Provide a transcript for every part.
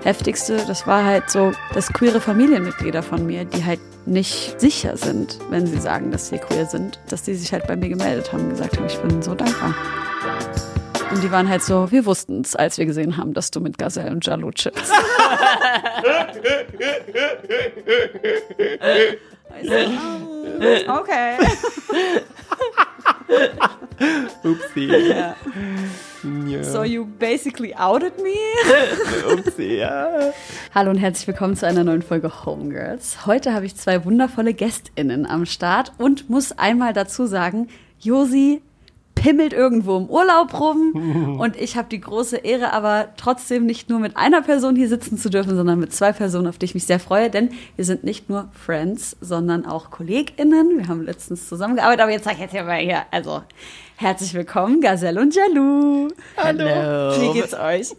Heftigste, das war halt so, dass queere Familienmitglieder von mir, die halt nicht sicher sind, wenn sie sagen, dass sie queer sind, dass die sich halt bei mir gemeldet haben und gesagt haben, ich bin so dankbar. Und die waren halt so, wir wussten es, als wir gesehen haben, dass du mit Gazelle und Jalou chillst. Okay. Upsi. Ja. Ja. So you basically outed me? Upsi, ja. Hallo und herzlich willkommen zu einer neuen Folge Homegirls. Heute habe ich zwei wundervolle GästInnen am Start und muss einmal dazu sagen, Josi pimmelt irgendwo im Urlaub rum und ich habe die große Ehre, aber trotzdem nicht nur mit einer Person hier sitzen zu dürfen, sondern mit zwei Personen, auf die ich mich sehr freue, denn wir sind nicht nur Friends, sondern auch KollegInnen. Wir haben letztens zusammengearbeitet, aber jetzt sag ich jetzt mal hier, also herzlich willkommen, Gazelle und Jalou. Hallo. Wie geht's euch?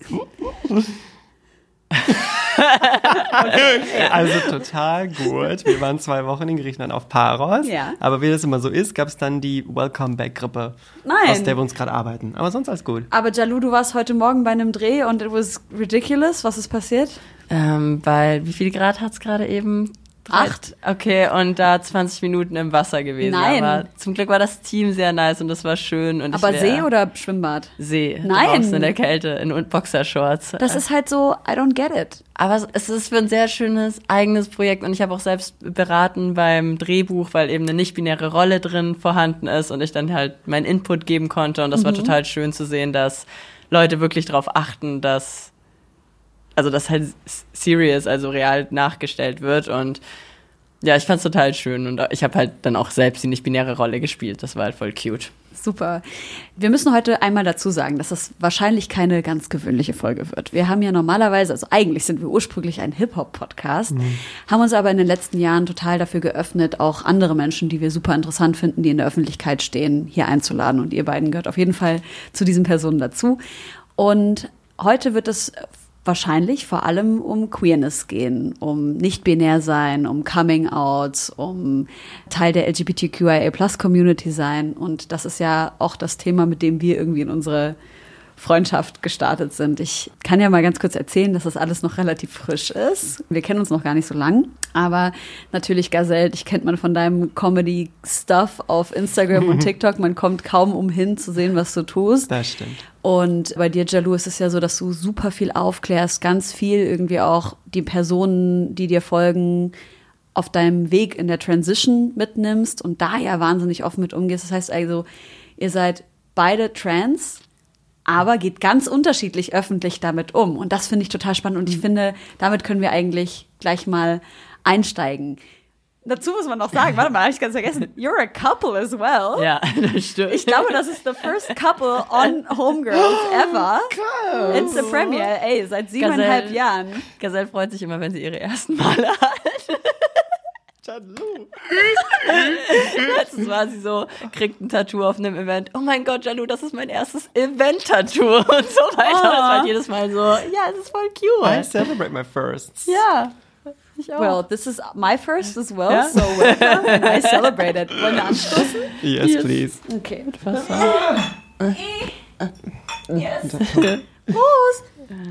Also total gut. Wir waren 2 Wochen in Griechenland auf Paros. Ja. Aber wie das immer so ist, gab es dann die Welcome-Back-Grippe, Nein. aus der wir uns gerade arbeiten. Aber sonst alles gut. Aber Jalou, du warst heute Morgen bei einem Dreh und it was ridiculous. Was ist passiert? Weil, wie viel Grad hat's gerade eben? 8. Okay, und da 20 Minuten im Wasser gewesen. Nein. Aber zum Glück war das Team sehr nice und das war schön. Und Aber See oder Schwimmbad? See. Nein. Draußen in der Kälte, in Boxershorts. Das ist halt so, I don't get it. Aber es ist für ein sehr schönes eigenes Projekt und ich habe auch selbst beraten beim Drehbuch, weil eben eine nicht-binäre Rolle drin vorhanden ist und ich dann halt meinen Input geben konnte und das war total schön zu sehen, dass Leute wirklich darauf achten, dass das halt serious, also real nachgestellt wird und ja, ich fand's total schön und ich habe halt dann auch selbst die nicht-binäre Rolle gespielt, das war halt voll cute. Super. Wir müssen heute einmal dazu sagen, dass das wahrscheinlich keine ganz gewöhnliche Folge wird. Wir haben ja normalerweise, also eigentlich sind wir ursprünglich ein Hip-Hop-Podcast, haben uns aber in den letzten Jahren total dafür geöffnet, auch andere Menschen, die wir super interessant finden, die in der Öffentlichkeit stehen, hier einzuladen. Und ihr beiden gehört auf jeden Fall zu diesen Personen dazu. Und heute wird es wahrscheinlich vor allem um Queerness gehen, um nicht-binär sein, um Coming-Outs, um Teil der LGBTQIA+-Community sein. Und das ist ja auch das Thema, mit dem wir irgendwie in unsere Freundschaft gestartet sind. Ich kann ja mal ganz kurz erzählen, dass das alles noch relativ frisch ist. Wir kennen uns noch gar nicht so lang, aber natürlich, Gazelle, dich kennt man von deinem Comedy-Stuff auf Instagram und TikTok. Man kommt kaum umhin zu sehen, was du tust. Das stimmt. Und bei dir, Jalou, ist es ja so, dass du super viel aufklärst, ganz viel irgendwie auch die Personen, die dir folgen, auf deinem Weg in der Transition mitnimmst und da ja wahnsinnig offen mit umgehst. Das heißt also, ihr seid beide trans, aber geht ganz unterschiedlich öffentlich damit um. Und das finde ich total spannend. Und ich finde, damit können wir eigentlich gleich mal einsteigen. Dazu muss man noch sagen, warte mal, habe ich ganz vergessen, you're a couple as well. Ja, das stimmt. Ich glaube, das ist the first couple on Homegirls ever. Krass. It's the premiere, ey, seit 7,5 Jahren. Gazelle freut sich immer, wenn sie ihre ersten Male hat. Jalou. Letztens war sie so, kriegt ein Tattoo auf einem Event. Oh mein Gott, Jalou, das ist mein erstes Event-Tattoo und so weiter. Das war jedes Mal so, ja, es ist voll I cute. celebrate my firsts. Ja, ich auch. Well, this is my first as well, Ja? so welcome and I celebrate it. Wollen wir anstoßen? Yes, please. Okay. Yes. Prost!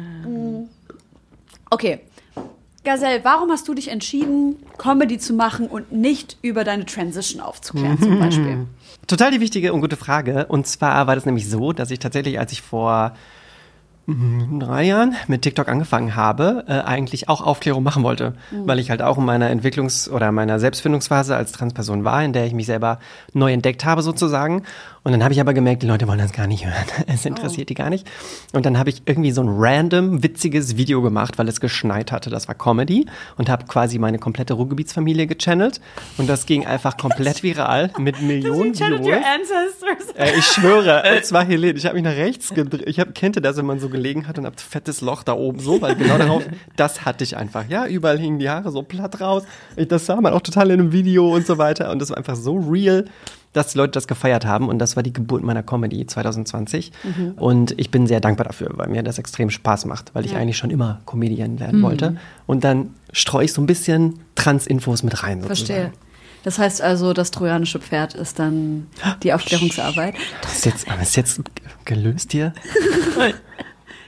Okay. Gazelle, warum hast du dich entschieden, Comedy zu machen und nicht über deine Transition aufzuklären zum Beispiel? Total die wichtige und gute Frage. Und zwar war das nämlich so, dass ich tatsächlich, als ich vor 3 Jahren mit TikTok angefangen habe, eigentlich auch Aufklärung machen wollte. Weil ich halt auch in meiner meiner Selbstfindungsphase als Transperson war, in der ich mich selber neu entdeckt habe sozusagen. Und dann habe ich aber gemerkt, die Leute wollen das gar nicht hören. Es interessiert die gar nicht. Und dann habe ich irgendwie so ein random, witziges Video gemacht, weil es geschneit hatte. Das war Comedy. Und habe quasi meine komplette Ruhrgebietsfamilie gechannelt. Und das ging einfach komplett viral mit Millionen Channeled your Views. ancestors. Ich schwöre, es war Helene. Ich habe mich nach rechts gedreht. Kennt ihr das, wenn man so gelegen hat und habt fettes Loch da oben so? Weil genau darauf, das hatte ich einfach. Ja, überall hingen die Haare so platt raus. Das sah man auch total in einem Video und so weiter. Und das war einfach so real, dass die Leute das gefeiert haben. Und das war die Geburt meiner Comedy 2020. Und ich bin sehr dankbar dafür, weil mir das extrem Spaß macht, weil ich eigentlich schon immer Comedian werden wollte. Und dann streue ich so ein bisschen Trans-Infos mit rein. Sozusagen. Verstehe. Das heißt also, das trojanische Pferd ist dann die Aufklärungsarbeit. Das ist jetzt gelöst hier?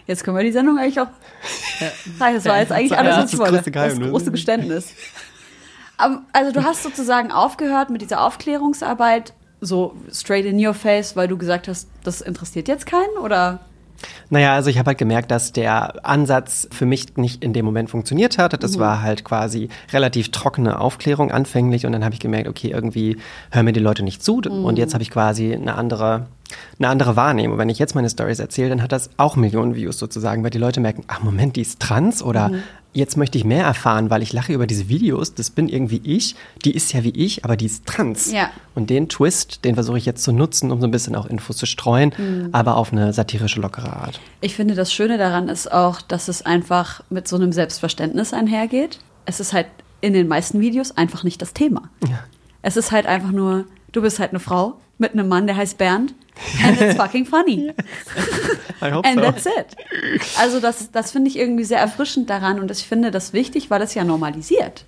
Jetzt können wir die Sendung eigentlich auch. Nein, das war jetzt eigentlich alles, was ich wollte. Das große Geständnis. Aber, also du hast sozusagen aufgehört mit dieser Aufklärungsarbeit, so straight in your face, weil du gesagt hast, das interessiert jetzt keinen, oder? Naja, also ich habe halt gemerkt, dass der Ansatz für mich nicht in dem Moment funktioniert hat. Das war halt quasi relativ trockene Aufklärung anfänglich und dann habe ich gemerkt, okay, irgendwie hören mir die Leute nicht zu und jetzt habe ich quasi eine andere Wahrnehmung. Wenn ich jetzt meine Storys erzähle, dann hat das auch Millionen Views sozusagen, weil die Leute merken, ach Moment, die ist trans oder jetzt möchte ich mehr erfahren, weil ich lache über diese Videos, das bin irgendwie ich, die ist ja wie ich, aber die ist trans. Ja. Und den Twist, den versuche ich jetzt zu nutzen, um so ein bisschen auch Infos zu streuen, aber auf eine satirische, lockere Art. Ich finde, das Schöne daran ist auch, dass es einfach mit so einem Selbstverständnis einhergeht. Es ist halt in den meisten Videos einfach nicht das Thema. Ja. Es ist halt einfach nur, du bist halt eine Frau mit einem Mann, der heißt Bernd. And it's fucking funny. I hope And so. that's it. Also das finde ich irgendwie sehr erfrischend daran und ich finde das wichtig, weil es ja normalisiert.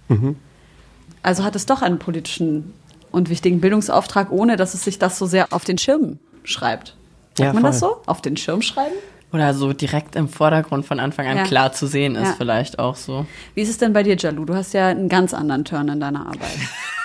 Also hat es doch einen politischen und wichtigen Bildungsauftrag, ohne dass es sich das so sehr auf den Schirm schreibt. Sagt Ja, man das voll. so? Auf den Schirm schreiben? Oder so direkt im Vordergrund von Anfang an Ja. klar zu sehen ist Ja. vielleicht auch so. Wie ist es denn bei dir, Jalu? Du hast ja einen ganz anderen Turn in deiner Arbeit.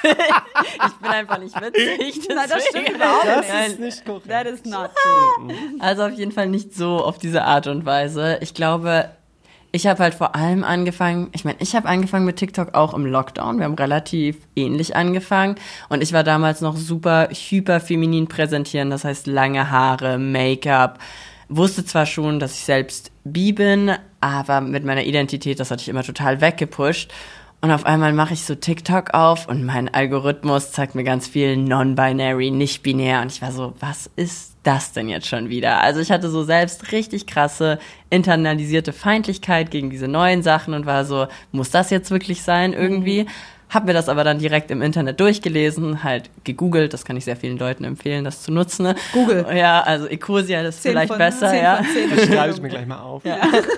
Ich bin einfach nicht witzig. Nein, das stimmt deswegen- überhaupt Nein. ist nicht korrekt. That is not true. Also auf jeden Fall nicht so auf diese Art und Weise. Ich glaube, ich habe halt vor allem angefangen, ich habe angefangen mit TikTok auch im Lockdown. Wir haben relativ ähnlich angefangen. Und ich war damals noch super hyper feminin präsentieren. Das heißt lange Haare, Make-up. Wusste zwar schon, dass ich selbst bi bin, aber mit meiner Identität, das hatte ich immer total weggepusht. Und auf einmal mache ich so TikTok auf und mein Algorithmus zeigt mir ganz viel non-binary, nicht binär. Und ich war so, was ist das denn jetzt schon wieder? Also ich hatte so selbst richtig krasse internalisierte Feindlichkeit gegen diese neuen Sachen und war so, muss das jetzt wirklich sein irgendwie? Hab mir das aber dann direkt im Internet durchgelesen, halt gegoogelt. Das kann ich sehr vielen Leuten empfehlen, das zu nutzen. Ne? Google. Ja, also Ecosia, das ist vielleicht besser, 10 ja. von 10. Das schreibe ich mir gleich mal auf.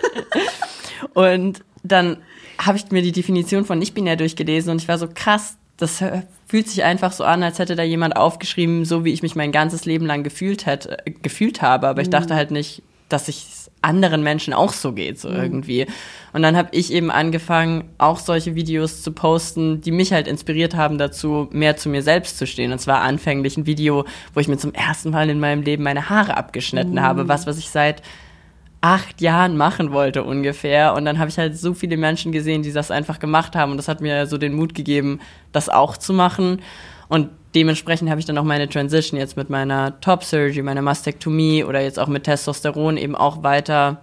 Und dann habe ich mir die Definition von nicht-binär durchgelesen und ich war so krass, das fühlt sich einfach so an, als hätte da jemand aufgeschrieben, so wie ich mich mein ganzes Leben lang gefühlt habe. Aber ich dachte halt nicht, dass es anderen Menschen auch so geht, so irgendwie. Und dann habe ich eben angefangen, auch solche Videos zu posten, die mich halt inspiriert haben dazu, mehr zu mir selbst zu stehen. Und zwar anfänglich ein Video, wo ich mir zum ersten Mal in meinem Leben meine Haare abgeschnitten habe, was ich seit 8 Jahren machen wollte ungefähr. Und dann habe ich halt so viele Menschen gesehen, die das einfach gemacht haben. Und das hat mir so den Mut gegeben, das auch zu machen. Und dementsprechend habe ich dann auch meine Transition jetzt mit meiner Top-Surgery, meiner Mastektomie oder jetzt auch mit Testosteron eben auch weiter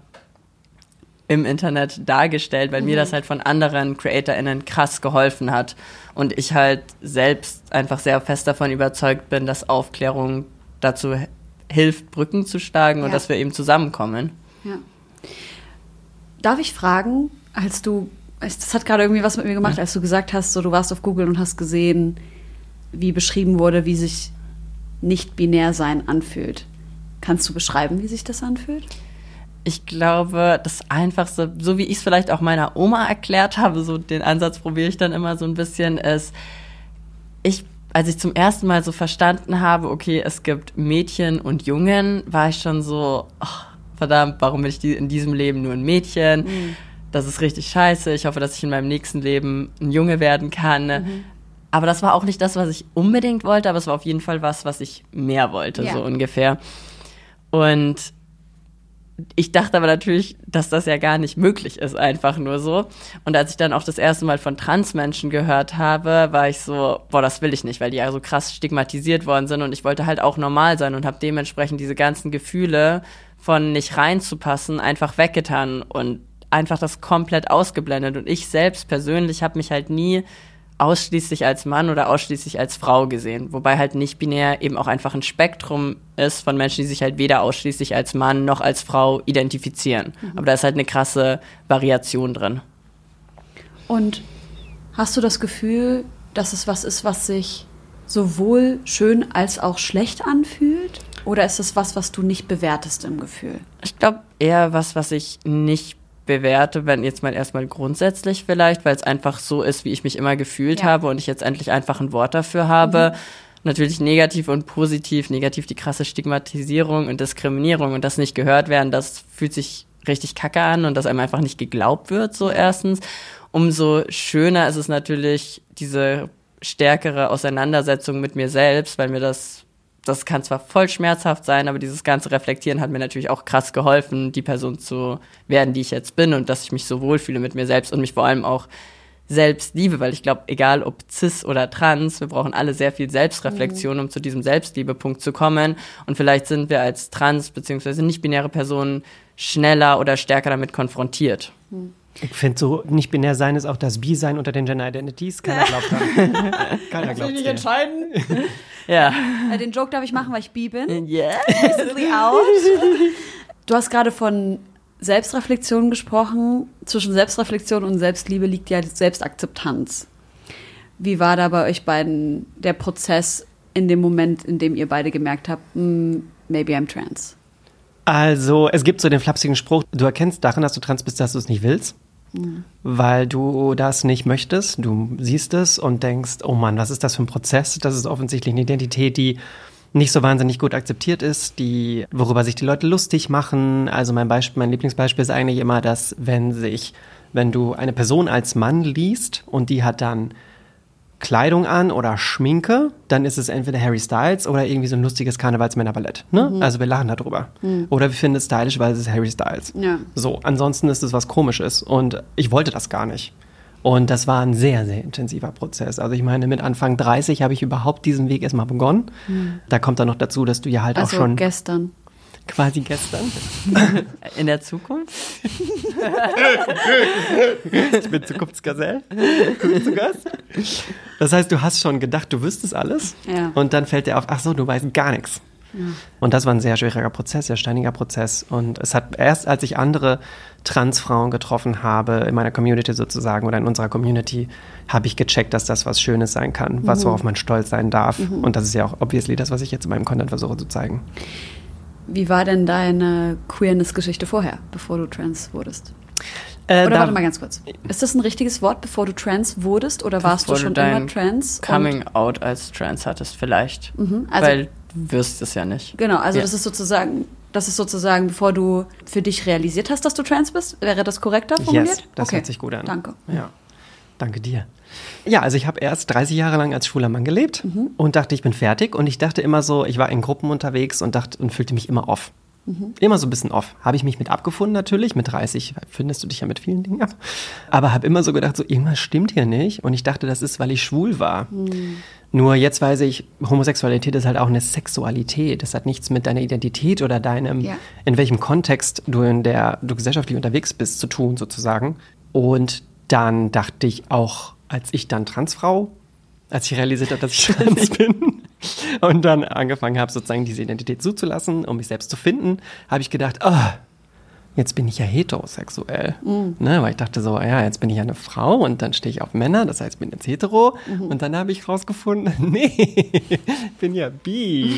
im Internet dargestellt, weil mir das halt von anderen CreatorInnen krass geholfen hat. Und ich halt selbst einfach sehr fest davon überzeugt bin, dass Aufklärung dazu hilft, Brücken zu schlagen und dass wir eben zusammenkommen. Ja. Darf ich fragen, das hat gerade irgendwie was mit mir gemacht, als du gesagt hast, so du warst auf Google und hast gesehen, wie beschrieben wurde, wie sich nicht-binär sein anfühlt. Kannst du beschreiben, wie sich das anfühlt? Ich glaube, das Einfachste, so wie ich es vielleicht auch meiner Oma erklärt habe, so den Ansatz probiere ich dann immer so ein bisschen, ist, als ich zum ersten Mal so verstanden habe, okay, es gibt Mädchen und Jungen, war ich schon so, verdammt, warum bin ich in diesem Leben nur ein Mädchen? Das ist richtig scheiße. Ich hoffe, dass ich in meinem nächsten Leben ein Junge werden kann. Aber das war auch nicht das, was ich unbedingt wollte, aber es war auf jeden Fall was ich mehr wollte, so ungefähr. Und ich dachte aber natürlich, dass das ja gar nicht möglich ist, einfach nur so. Und als ich dann auch das erste Mal von Transmenschen gehört habe, war ich so, boah, das will ich nicht, weil die ja so krass stigmatisiert worden sind und ich wollte halt auch normal sein und habe dementsprechend diese ganzen Gefühle von nicht reinzupassen einfach weggetan und einfach das komplett ausgeblendet. Und ich selbst persönlich habe mich halt nie ausschließlich als Mann oder ausschließlich als Frau gesehen. Wobei halt nicht binär eben auch einfach ein Spektrum ist von Menschen, die sich halt weder ausschließlich als Mann noch als Frau identifizieren. Aber da ist halt eine krasse Variation drin. Und hast du das Gefühl, dass es was ist, was sich sowohl schön als auch schlecht anfühlt? Oder ist es was du nicht bewertest im Gefühl? Ich glaube eher was ich nicht bewerte, wenn jetzt mal erstmal grundsätzlich vielleicht, weil es einfach so ist, wie ich mich immer gefühlt habe und ich jetzt endlich einfach ein Wort dafür habe. Natürlich negativ und positiv. Negativ die krasse Stigmatisierung und Diskriminierung und das nicht gehört werden, das fühlt sich richtig kacke an und dass einem einfach nicht geglaubt wird, so erstens. Umso schöner ist es natürlich, diese stärkere Auseinandersetzung mit mir selbst, weil mir das kann zwar voll schmerzhaft sein, aber dieses ganze Reflektieren hat mir natürlich auch krass geholfen, die Person zu werden, die ich jetzt bin und dass ich mich so wohlfühle mit mir selbst und mich vor allem auch selbst liebe, weil ich glaube, egal ob cis oder trans, wir brauchen alle sehr viel Selbstreflexion, um zu diesem Selbstliebepunkt zu kommen und vielleicht sind wir als trans- bzw. nicht-binäre Personen schneller oder stärker damit konfrontiert. Ich finde so, nicht binär sein ist auch das Bi-Sein unter den Gender Identities. Keiner glaubt dran. Keiner glaubt nicht entscheiden. Ja. Den Joke darf ich machen, weil ich bi bin. Yeah. Basically out. Du hast gerade von Selbstreflexion gesprochen. Zwischen Selbstreflexion und Selbstliebe liegt ja Selbstakzeptanz. Wie war da bei euch beiden der Prozess in dem Moment, in dem ihr beide gemerkt habt, maybe I'm trans? Also, es gibt so den flapsigen Spruch, du erkennst daran, dass du trans bist, dass du es nicht willst, weil du das nicht möchtest. Du siehst es und denkst, oh Mann, was ist das für ein Prozess? Das ist offensichtlich eine Identität, die nicht so wahnsinnig gut akzeptiert ist, worüber sich die Leute lustig machen. Also mein Lieblingsbeispiel ist eigentlich immer, dass wenn du eine Person als Mann liest und die hat dann Kleidung an oder Schminke, dann ist es entweder Harry Styles oder irgendwie so ein lustiges Karnevalsmännerballett. Ne? Also wir lachen darüber. Oder wir finden es stylisch, weil es ist Harry Styles. Ja. So, ansonsten ist es was Komisches und ich wollte das gar nicht. Und das war ein sehr, sehr intensiver Prozess. Also ich meine, mit Anfang 30 habe ich überhaupt diesen Weg erstmal begonnen. Da kommt dann noch dazu, dass du ja halt auch schon... gestern. Quasi gestern. In der Zukunft? Ich bin Zukunftsgazelle. Zu Gast. Das heißt, du hast schon gedacht, du wüsstest alles. Ja. Und dann fällt dir auf, ach so, du weißt gar nichts. Ja. Und das war ein sehr schwieriger Prozess, sehr steiniger Prozess. Und es hat erst, als ich andere Transfrauen getroffen habe, in meiner Community sozusagen oder in unserer Community, habe ich gecheckt, dass das was Schönes sein kann, worauf man stolz sein darf. Und das ist ja auch obviously das, was ich jetzt in meinem Content versuche zu zeigen. Wie war denn deine Queerness-Geschichte vorher, bevor du trans wurdest? Oder warte mal ganz kurz. Ist das ein richtiges Wort, bevor du trans wurdest? Oder warst du schon immer trans? Coming out als trans hattest vielleicht. Also, weil du wirst es ja nicht. Genau, also das ist sozusagen, bevor du für dich realisiert hast, dass du trans bist. Wäre das korrekter formuliert? Yes, das hört sich gut an. Danke. Ja. Danke dir. Ja, also ich habe erst 30 Jahre lang als schwuler Mann gelebt und dachte, ich bin fertig. Und ich dachte immer so, ich war in Gruppen unterwegs und fühlte mich immer off. Immer so ein bisschen off. Habe ich mich mit abgefunden natürlich. Mit 30 findest du dich ja mit vielen Dingen ab. Aber habe immer so gedacht, so irgendwas stimmt hier nicht. Und ich dachte, das ist, weil ich schwul war. Nur jetzt weiß ich, Homosexualität ist halt auch eine Sexualität. Das hat nichts mit deiner Identität oder in welchem Kontext du gesellschaftlich unterwegs bist, zu tun sozusagen. Und dann dachte ich auch, als ich realisiert habe, dass ich trans bin und dann angefangen habe, sozusagen diese Identität zuzulassen, um mich selbst zu finden, habe ich gedacht, jetzt bin ich ja heterosexuell. Ne, weil ich dachte so, ja, jetzt bin ich ja eine Frau und dann stehe ich auf Männer, das heißt, ich bin jetzt hetero. Und dann habe ich rausgefunden, nee, ich bin ja bi.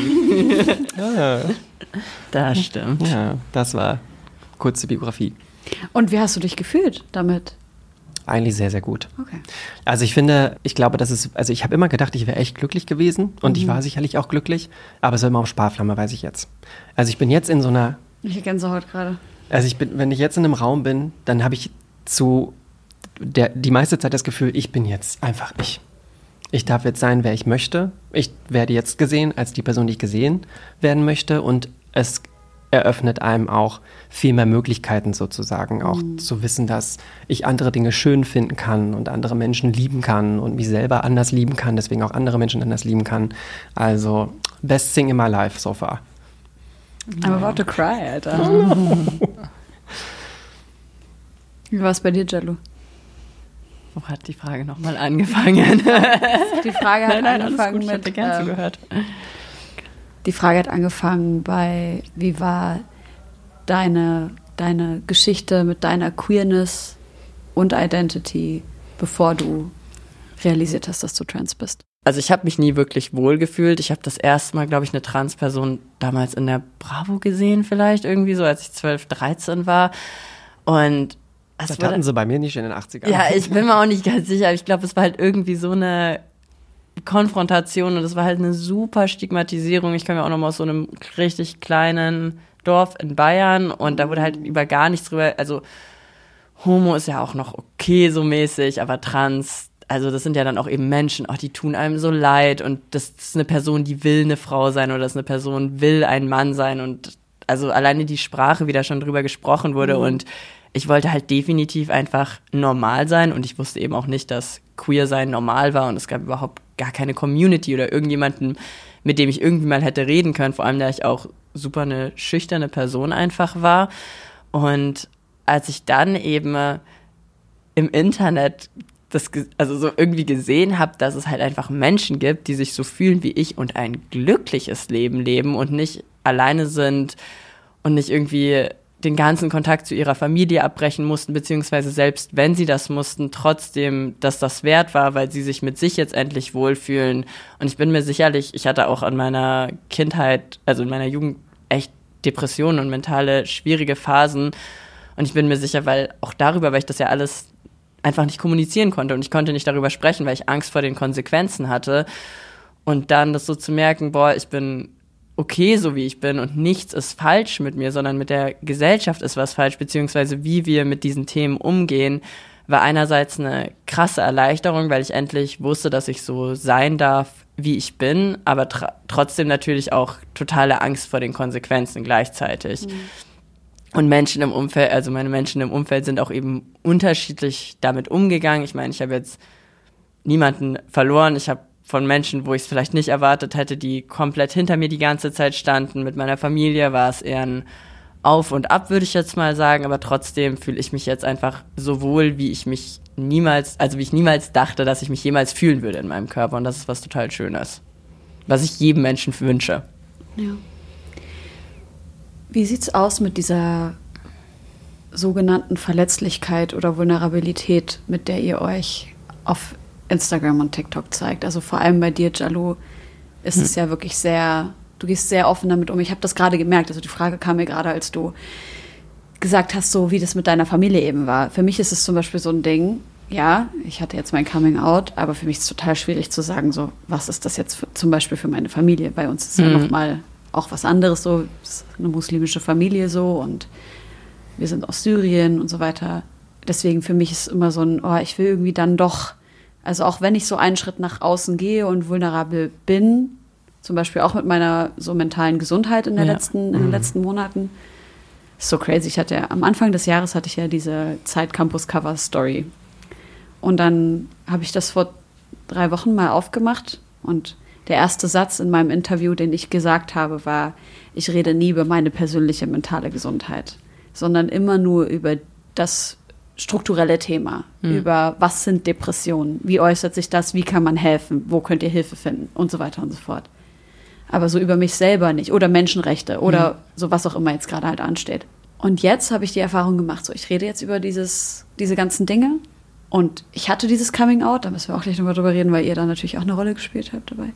Das stimmt. Ja, das war kurze Biografie. Und wie hast du dich gefühlt damit? Eigentlich sehr, sehr gut. Okay. Also ich glaube, ich habe immer gedacht, ich wäre echt glücklich gewesen und ich war sicherlich auch glücklich, aber es war immer auf Sparflamme, weiß ich jetzt. Also ich bin jetzt in so einer... Ich habe Gänsehaut gerade. Also wenn ich jetzt in einem Raum bin, dann habe ich die meiste Zeit das Gefühl, ich bin jetzt einfach ich. Ich darf jetzt sein, wer ich möchte. Ich werde jetzt gesehen als die Person, die ich gesehen werden möchte und es eröffnet einem auch viel mehr Möglichkeiten sozusagen, auch zu wissen, dass ich andere Dinge schön finden kann und andere Menschen lieben kann und mich selber anders lieben kann, deswegen auch andere Menschen anders lieben kann. Also, best thing in my life so far. I'm about to cry, Alter. Wie war es bei dir, Jello? Wo hat die Frage nochmal angefangen? Die Frage hat angefangen ich hätte gern zugehört. Die Frage hat angefangen bei, wie war deine Geschichte mit deiner Queerness und Identity, bevor du realisiert hast, dass du trans bist? Also ich habe mich nie wirklich wohl gefühlt. Ich habe das erste Mal, glaube ich, eine Transperson damals in der Bravo gesehen vielleicht irgendwie so, als ich 12, 13 war. Und das hatten sie bei mir nicht in den 80ern. Ja, ich bin mir auch nicht ganz sicher. Ich glaube, es war halt irgendwie so eine Konfrontation und es war halt eine super Stigmatisierung. Ich komme ja auch noch mal aus so einem richtig kleinen Dorf in Bayern und da wurde halt über gar nichts drüber, also Homo ist ja auch noch okay so mäßig, aber trans, also das sind ja dann auch eben Menschen, die tun einem so leid und das ist eine Person, die will eine Frau sein oder das ist eine Person, will ein Mann sein und also alleine die Sprache, wie da schon drüber gesprochen wurde und ich wollte halt definitiv einfach normal sein und ich wusste eben auch nicht, dass queer sein normal war und es gab überhaupt gar keine Community oder irgendjemanden, mit dem ich irgendwie mal hätte reden können, vor allem da ich auch super eine schüchterne Person einfach war. Und als ich dann eben im Internet also so irgendwie gesehen habe, dass es halt einfach Menschen gibt, die sich so fühlen wie ich und ein glückliches Leben leben und nicht alleine sind und nicht irgendwie den ganzen Kontakt zu ihrer Familie abbrechen mussten, beziehungsweise selbst wenn sie das mussten, trotzdem, dass das wert war, weil sie sich mit sich jetzt endlich wohlfühlen. Und ich bin mir sicherlich, ich hatte auch in meiner Kindheit, also in meiner Jugend echt Depressionen und mentale schwierige Phasen. Und ich bin mir sicher, weil ich das ja alles einfach nicht kommunizieren konnte und ich konnte nicht darüber sprechen, weil ich Angst vor den Konsequenzen hatte. Und dann das so zu merken, ich bin okay, so wie ich bin und nichts ist falsch mit mir, sondern mit der Gesellschaft ist was falsch, beziehungsweise wie wir mit diesen Themen umgehen, war einerseits eine krasse Erleichterung, weil ich endlich wusste, dass ich so sein darf, wie ich bin, aber trotzdem natürlich auch totale Angst vor den Konsequenzen gleichzeitig. Und Menschen im Umfeld, also meine Menschen im Umfeld sind auch eben unterschiedlich damit umgegangen. Ich meine, ich habe jetzt niemanden verloren, ich habe von Menschen, wo ich es vielleicht nicht erwartet hätte, die komplett hinter mir die ganze Zeit standen. Mit meiner Familie war es eher ein Auf und Ab, würde ich jetzt mal sagen, aber trotzdem fühle ich mich jetzt einfach so wohl, wie ich niemals dachte, dass ich mich jemals fühlen würde in meinem Körper und das ist was total Schönes, was ich jedem Menschen wünsche. Ja. Wie sieht's aus mit dieser sogenannten Verletzlichkeit oder Vulnerabilität, mit der ihr euch auf Instagram und TikTok zeigt? Also vor allem bei dir, Jalu, ist es ja wirklich du gehst sehr offen damit um. Ich habe das gerade gemerkt, also die Frage kam mir gerade, als du gesagt hast, so wie das mit deiner Familie eben war. Für mich ist es zum Beispiel so ein Ding, ja, ich hatte jetzt mein Coming Out, aber für mich ist es total schwierig zu sagen, so, was ist das jetzt zum Beispiel für meine Familie? Bei uns ist ja nochmal auch was anderes so, es ist eine muslimische Familie so und wir sind aus Syrien und so weiter. Deswegen für mich ist es immer so ein, ich will irgendwie dann doch, also auch wenn ich so einen Schritt nach außen gehe und vulnerabel bin, zum Beispiel auch mit meiner so mentalen Gesundheit in den letzten Monaten, ist so crazy. Am Anfang des Jahres hatte ich ja diese Zeit Campus Cover Story. Und dann habe ich das vor 3 Wochen mal aufgemacht und der erste Satz in meinem Interview, den ich gesagt habe, war, ich rede nie über meine persönliche mentale Gesundheit, sondern immer nur über das strukturelle Thema, über was sind Depressionen, wie äußert sich das, wie kann man helfen, wo könnt ihr Hilfe finden und so weiter und so fort. Aber so über mich selber nicht oder Menschenrechte oder so was auch immer jetzt gerade halt ansteht. Und jetzt habe ich die Erfahrung gemacht, so ich rede jetzt über diese ganzen Dinge und ich hatte dieses Coming Out, da müssen wir auch gleich nochmal drüber reden, weil ihr da natürlich auch eine Rolle gespielt habt dabei.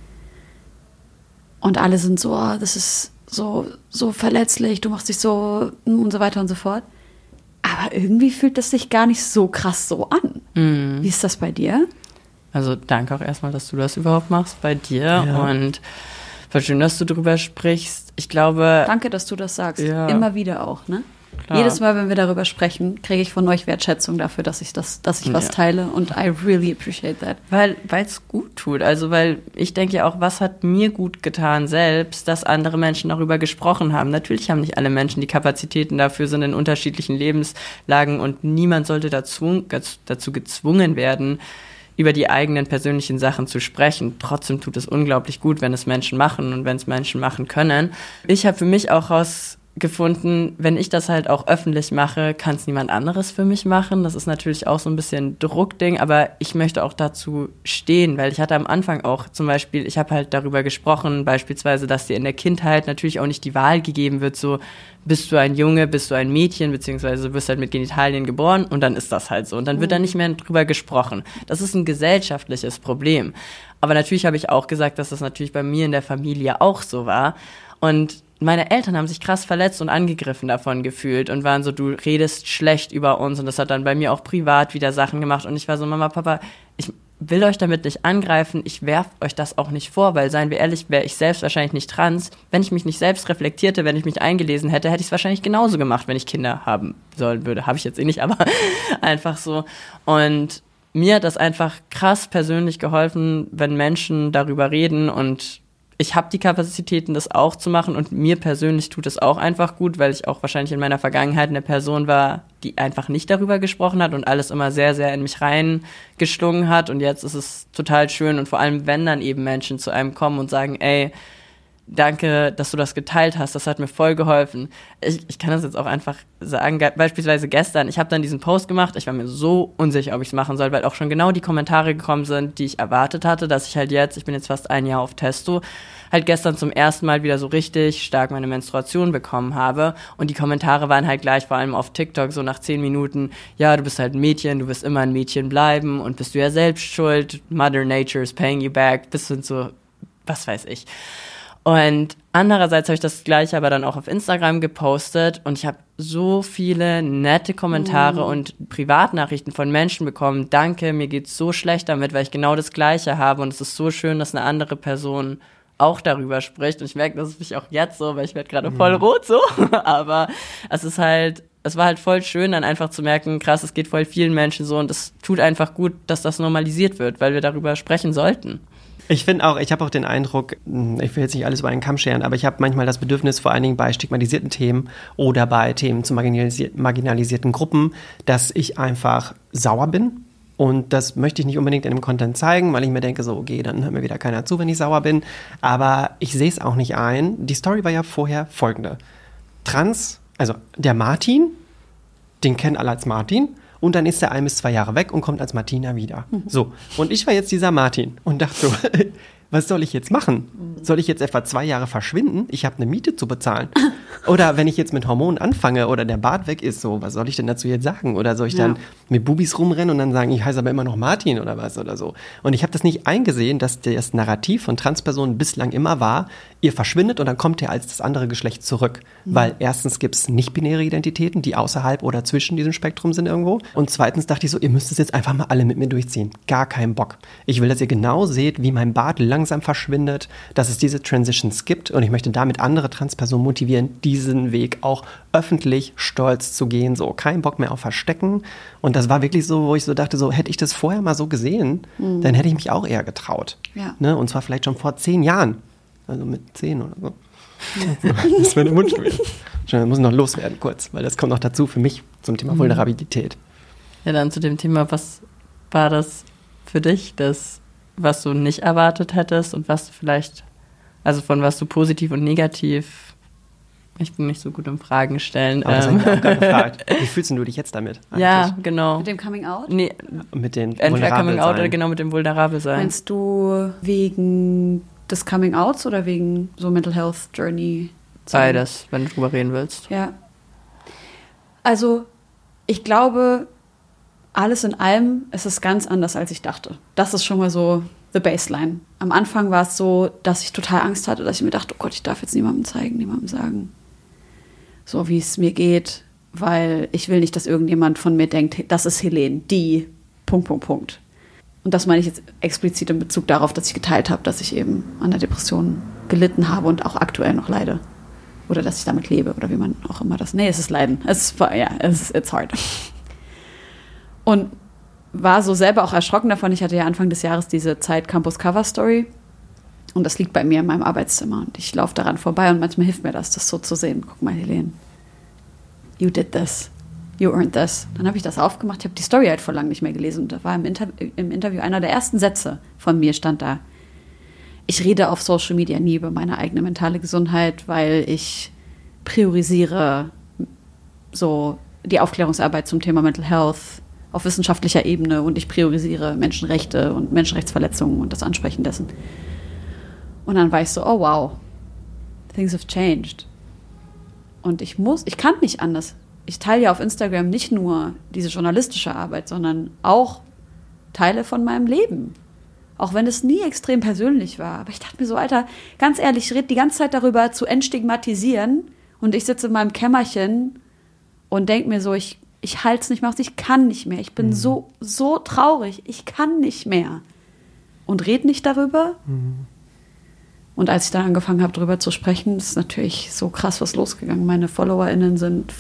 Und alle sind so, das ist so verletzlich, du machst dich so und so weiter und so fort. Aber irgendwie fühlt das sich gar nicht so krass so an. Wie ist das bei dir? Also danke auch erstmal, dass du das überhaupt machst bei dir und voll schön, dass du drüber sprichst. Ich glaube... Danke, dass du das sagst. Ja. Immer wieder auch, ne? Klar. Jedes Mal, wenn wir darüber sprechen, kriege ich von euch Wertschätzung dafür, dass ich was teile und I really appreciate that. Weil es gut tut. Also weil ich denke ja auch, was hat mir gut getan selbst, dass andere Menschen darüber gesprochen haben. Natürlich haben nicht alle Menschen die Kapazitäten dafür, sind in unterschiedlichen Lebenslagen und niemand sollte dazu gezwungen werden, über die eigenen persönlichen Sachen zu sprechen. Trotzdem tut es unglaublich gut, wenn es Menschen machen und wenn es Menschen machen können. Ich habe für mich auch rausgefunden, wenn ich das halt auch öffentlich mache, kann es niemand anderes für mich machen. Das ist natürlich auch so ein bisschen Druckding, aber ich möchte auch dazu stehen, weil ich hatte am Anfang auch zum Beispiel, ich habe halt darüber gesprochen, beispielsweise, dass dir in der Kindheit natürlich auch nicht die Wahl gegeben wird, so bist du ein Junge, bist du ein Mädchen, beziehungsweise du wirst halt mit Genitalien geboren und dann ist das halt so. Und dann wird da nicht mehr drüber gesprochen. Das ist ein gesellschaftliches Problem. Aber natürlich habe ich auch gesagt, dass das natürlich bei mir in der Familie auch so war. Und meine Eltern haben sich krass verletzt und angegriffen davon gefühlt und waren so, du redest schlecht über uns. Und das hat dann bei mir auch privat wieder Sachen gemacht. Und ich war so, Mama, Papa, ich will euch damit nicht angreifen, ich werfe euch das auch nicht vor, weil, seien wir ehrlich, wäre ich selbst wahrscheinlich nicht trans. Wenn ich mich nicht selbst reflektierte, wenn ich mich eingelesen hätte, hätte ich es wahrscheinlich genauso gemacht, wenn ich Kinder haben sollen würde. Habe ich jetzt nicht, aber einfach so. Und mir hat das einfach krass persönlich geholfen, wenn Menschen darüber reden, und ich habe die Kapazitäten, das auch zu machen, und mir persönlich tut es auch einfach gut, weil ich auch wahrscheinlich in meiner Vergangenheit eine Person war, die einfach nicht darüber gesprochen hat und alles immer sehr, sehr in mich reingeschlungen hat, und jetzt ist es total schön, und vor allem, wenn dann eben Menschen zu einem kommen und sagen, ey, danke, dass du das geteilt hast, das hat mir voll geholfen. Ich kann das jetzt auch einfach sagen, beispielsweise gestern, ich habe dann diesen Post gemacht, ich war mir so unsicher, ob ich es machen soll, weil auch schon genau die Kommentare gekommen sind, die ich erwartet hatte, dass ich halt jetzt, ich bin jetzt fast ein Jahr auf Testo, halt gestern zum ersten Mal wieder so richtig stark meine Menstruation bekommen habe, und die Kommentare waren halt gleich, vor allem auf TikTok, so nach 10 Minuten, ja, du bist halt ein Mädchen, du wirst immer ein Mädchen bleiben und bist du ja selbst schuld, Mother Nature is paying you back, bis hin zu, was weiß ich. Und andererseits habe ich das Gleiche aber dann auch auf Instagram gepostet, und ich habe so viele nette Kommentare und Privatnachrichten von Menschen bekommen. Danke, mir geht's so schlecht damit, weil ich genau das Gleiche habe, und es ist so schön, dass eine andere Person auch darüber spricht, und ich merke, das ist mich auch jetzt so, weil ich werde gerade voll rot so, aber es war halt voll schön, dann einfach zu merken, krass, es geht voll vielen Menschen so, und es tut einfach gut, dass das normalisiert wird, weil wir darüber sprechen sollten. Ich habe auch den Eindruck, ich will jetzt nicht alles über einen Kamm scheren, aber ich habe manchmal das Bedürfnis, vor allen Dingen bei stigmatisierten Themen oder bei Themen zu marginalisierten Gruppen, dass ich einfach sauer bin. Und das möchte ich nicht unbedingt in dem Content zeigen, weil ich mir denke, so, okay, dann hört mir wieder keiner zu, wenn ich sauer bin. Aber ich sehe es auch nicht ein. Die Story war ja vorher folgende. Also der Martin, den kennen alle als Martin. Und dann ist er 1 bis 2 Jahre weg und kommt als Martina wieder. So, und ich war jetzt dieser Martin und dachte so, was soll ich jetzt machen? Soll ich jetzt etwa 2 Jahre verschwinden? Ich habe eine Miete zu bezahlen. Oder wenn ich jetzt mit Hormonen anfange oder der Bart weg ist, so, was soll ich denn dazu jetzt sagen? Oder soll ich dann mit Bubis rumrennen und dann sagen, ich heiße aber immer noch Martin oder was oder so? Und ich habe das nicht eingesehen, dass das Narrativ von Transpersonen bislang immer war, ihr verschwindet und dann kommt ihr als das andere Geschlecht zurück. Weil erstens gibt es nicht-binäre Identitäten, die außerhalb oder zwischen diesem Spektrum sind irgendwo. Und zweitens dachte ich so, ihr müsst es jetzt einfach mal alle mit mir durchziehen. Gar keinen Bock. Ich will, dass ihr genau seht, wie mein Bart langsam verschwindet, dass es diese Transitions gibt, und ich möchte damit andere Transpersonen motivieren, diesen Weg auch öffentlich stolz zu gehen. So, kein Bock mehr auf Verstecken. Und das war wirklich so, wo ich so dachte, so, hätte ich das vorher mal so gesehen, dann hätte ich mich auch eher getraut. Ja. Ne? Und zwar vielleicht schon vor 10 Jahren. Also mit 10 oder so. Das wäre der Wunsch gewesen. Das muss noch loswerden kurz, weil das kommt noch dazu für mich zum Thema Vulnerabilität. Ja, dann zu dem Thema, was war das für dich, was du nicht erwartet hättest und was du vielleicht, also von was du positiv und negativ, ich bin nicht so gut im Fragen stellen. Aber das habe ich auch gerade gefragt. Wie fühlst du dich jetzt damit? Eigentlich? Ja, genau. Mit dem Coming Out? Nee, mit dem entweder Coming Out oder genau mit dem Vulnerabelsein. Meinst du wegen des Coming Outs oder wegen so Mental Health Journey? Beides, wenn du drüber reden willst. Ja. Also, ich glaube, alles in allem ist es ganz anders, als ich dachte. Das ist schon mal so the baseline. Am Anfang war es so, dass ich total Angst hatte, dass ich mir dachte, oh Gott, ich darf jetzt niemandem zeigen, niemandem sagen, so wie es mir geht, weil ich will nicht, dass irgendjemand von mir denkt, das ist Helene, die ... Und das meine ich jetzt explizit in Bezug darauf, dass ich geteilt habe, dass ich eben an der Depression gelitten habe und auch aktuell noch leide. Oder dass ich damit lebe oder wie man auch immer das... Nee, es ist Leiden. It's hard. Und war so selber auch erschrocken davon. Ich hatte ja Anfang des Jahres diese Zeit Campus Cover Story. Und das liegt bei mir in meinem Arbeitszimmer. Und ich laufe daran vorbei und manchmal hilft mir das so zu sehen. Guck mal, Helene, you did this. You earned this. Dann habe ich das aufgemacht. Ich habe die Story halt vor lang nicht mehr gelesen. Und da war im Interview einer der ersten Sätze von mir, stand da: Ich rede auf Social Media nie über meine eigene mentale Gesundheit, weil ich priorisiere so die Aufklärungsarbeit zum Thema Mental Health auf wissenschaftlicher Ebene, und ich priorisiere Menschenrechte und Menschenrechtsverletzungen und das Ansprechen dessen. Und dann war ich so, oh wow, things have changed. Und ich kann nicht anders. Ich teile ja auf Instagram nicht nur diese journalistische Arbeit, sondern auch Teile von meinem Leben. Auch wenn es nie extrem persönlich war. Aber ich dachte mir so, Alter, ganz ehrlich, ich rede die ganze Zeit darüber, zu entstigmatisieren, und ich sitze in meinem Kämmerchen und denke mir so, ich halte es nicht mehr aus, ich kann nicht mehr. Ich bin so traurig, ich kann nicht mehr. und red nicht darüber. Und als ich dann angefangen habe, darüber zu sprechen, ist natürlich so krass was losgegangen. Meine FollowerInnen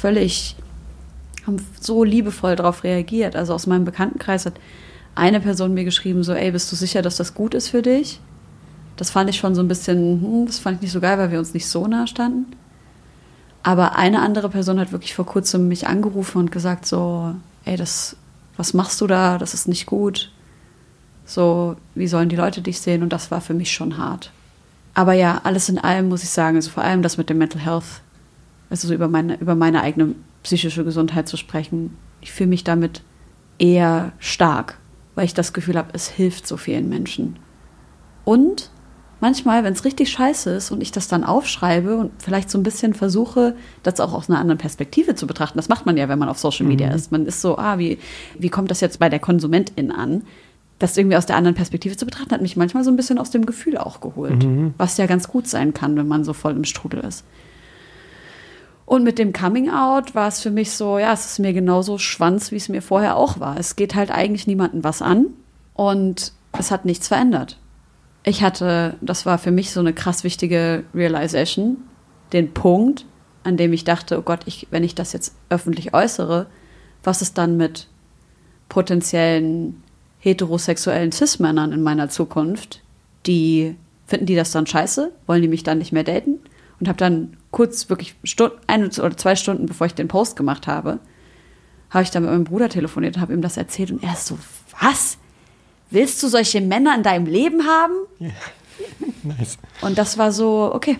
haben so liebevoll darauf reagiert. Also aus meinem Bekanntenkreis hat eine Person mir geschrieben, so, ey, bist du sicher, dass das gut ist für dich? Das fand ich schon so ein bisschen, das fand ich nicht so geil, weil wir uns nicht so nah standen. Aber eine andere Person hat wirklich vor kurzem mich angerufen und gesagt so, ey, was machst du da? Das ist nicht gut. So, wie sollen die Leute dich sehen? Und das war für mich schon hart. Aber ja, alles in allem muss ich sagen, also vor allem das mit dem Mental Health, also so über meine eigene psychische Gesundheit zu sprechen, ich fühle mich damit eher stark, weil ich das Gefühl habe, es hilft so vielen Menschen. Und manchmal, wenn es richtig scheiße ist und ich das dann aufschreibe und vielleicht so ein bisschen versuche, das auch aus einer anderen Perspektive zu betrachten, das macht man ja, wenn man auf Social Media ist. Man ist so, wie kommt das jetzt bei der Konsumentin an? Das irgendwie aus der anderen Perspektive zu betrachten, hat mich manchmal so ein bisschen aus dem Gefühl auch geholt. Was ja ganz gut sein kann, wenn man so voll im Strudel ist. Und mit dem Coming-out war es für mich so, ja, es ist mir genauso Schwanz, wie es mir vorher auch war. Es geht halt eigentlich niemandem was an und es hat nichts verändert. Das war für mich so eine krass wichtige Realization, den Punkt, an dem ich dachte, oh Gott, wenn ich das jetzt öffentlich äußere, was ist dann mit potenziellen heterosexuellen Cis-Männern in meiner Zukunft, finden die das dann scheiße? Wollen die mich dann nicht mehr daten? Und habe dann kurz, wirklich 1 oder 2 Stunden, bevor ich den Post gemacht habe, habe ich dann mit meinem Bruder telefoniert und habe ihm das erzählt. Und er ist so, was? Willst du solche Männer in deinem Leben haben? Yeah. Nice. Und das war so, okay.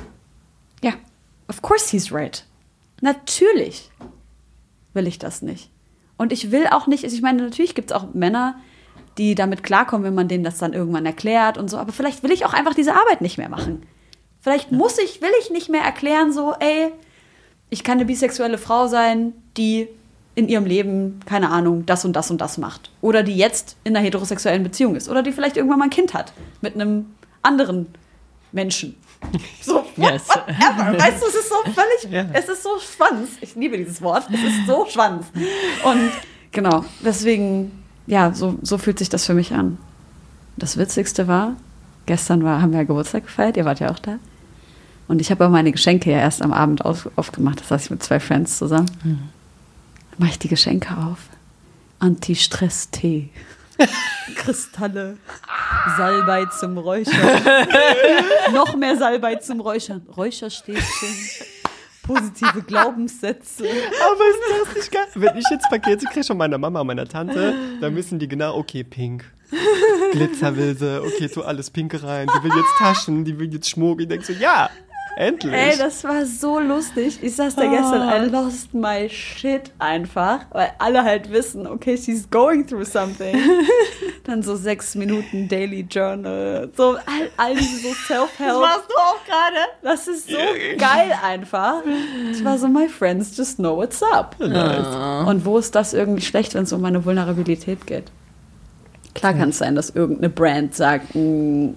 Ja, of course he's right. Natürlich will ich das nicht. Und ich will auch nicht, ich meine, natürlich gibt es auch Männer, die damit klarkommen, wenn man denen das dann irgendwann erklärt und so. Aber vielleicht will ich auch einfach diese Arbeit nicht mehr machen. Vielleicht will ich nicht mehr erklären, so, ey, ich kann eine bisexuelle Frau sein, die in ihrem Leben, keine Ahnung, das und das und das macht. Oder die jetzt in einer heterosexuellen Beziehung ist. Oder die vielleicht irgendwann mal ein Kind hat mit einem anderen Menschen. So, yes. whatever. Weißt du, es ist so völlig, es ist so Schwanz. Ich liebe dieses Wort. Es ist so Schwanz. Und genau, deswegen, ja, so fühlt sich das für mich an. Das Witzigste war, gestern haben wir Geburtstag gefeiert, ihr wart ja auch da. Und ich habe aber meine Geschenke ja erst am Abend aufgemacht. Das saß ich mit 2 Friends zusammen. Dann mache ich die Geschenke auf. Anti-Stress-Tee. Kristalle. Salbei zum Räuchern. Noch mehr Salbei zum Räuchern. Räucherstäbchen. Positive Glaubenssätze. Aber ist das nicht geil? Wenn ich jetzt Pakete kriege von meiner Mama und meiner Tante, dann wissen die genau, okay, pink. Glitzer will sie, okay, tu alles Pinke rein. Die will jetzt Taschen, die will jetzt Schmuck. Ich denke so, ja, endlich. Ey, das war so lustig. Ich saß da gestern, I lost my shit einfach, weil alle halt wissen, okay, she's going through something. Dann so 6 Minuten Daily Journal, so all diese so Self-Help. Das machst du auch gerade. Das ist so geil einfach. Ich war so, my friends just know what's up. Und wo ist das irgendwie schlecht, wenn es um meine Vulnerabilität geht? Klar kann es sein, dass irgendeine Brand sagt, keine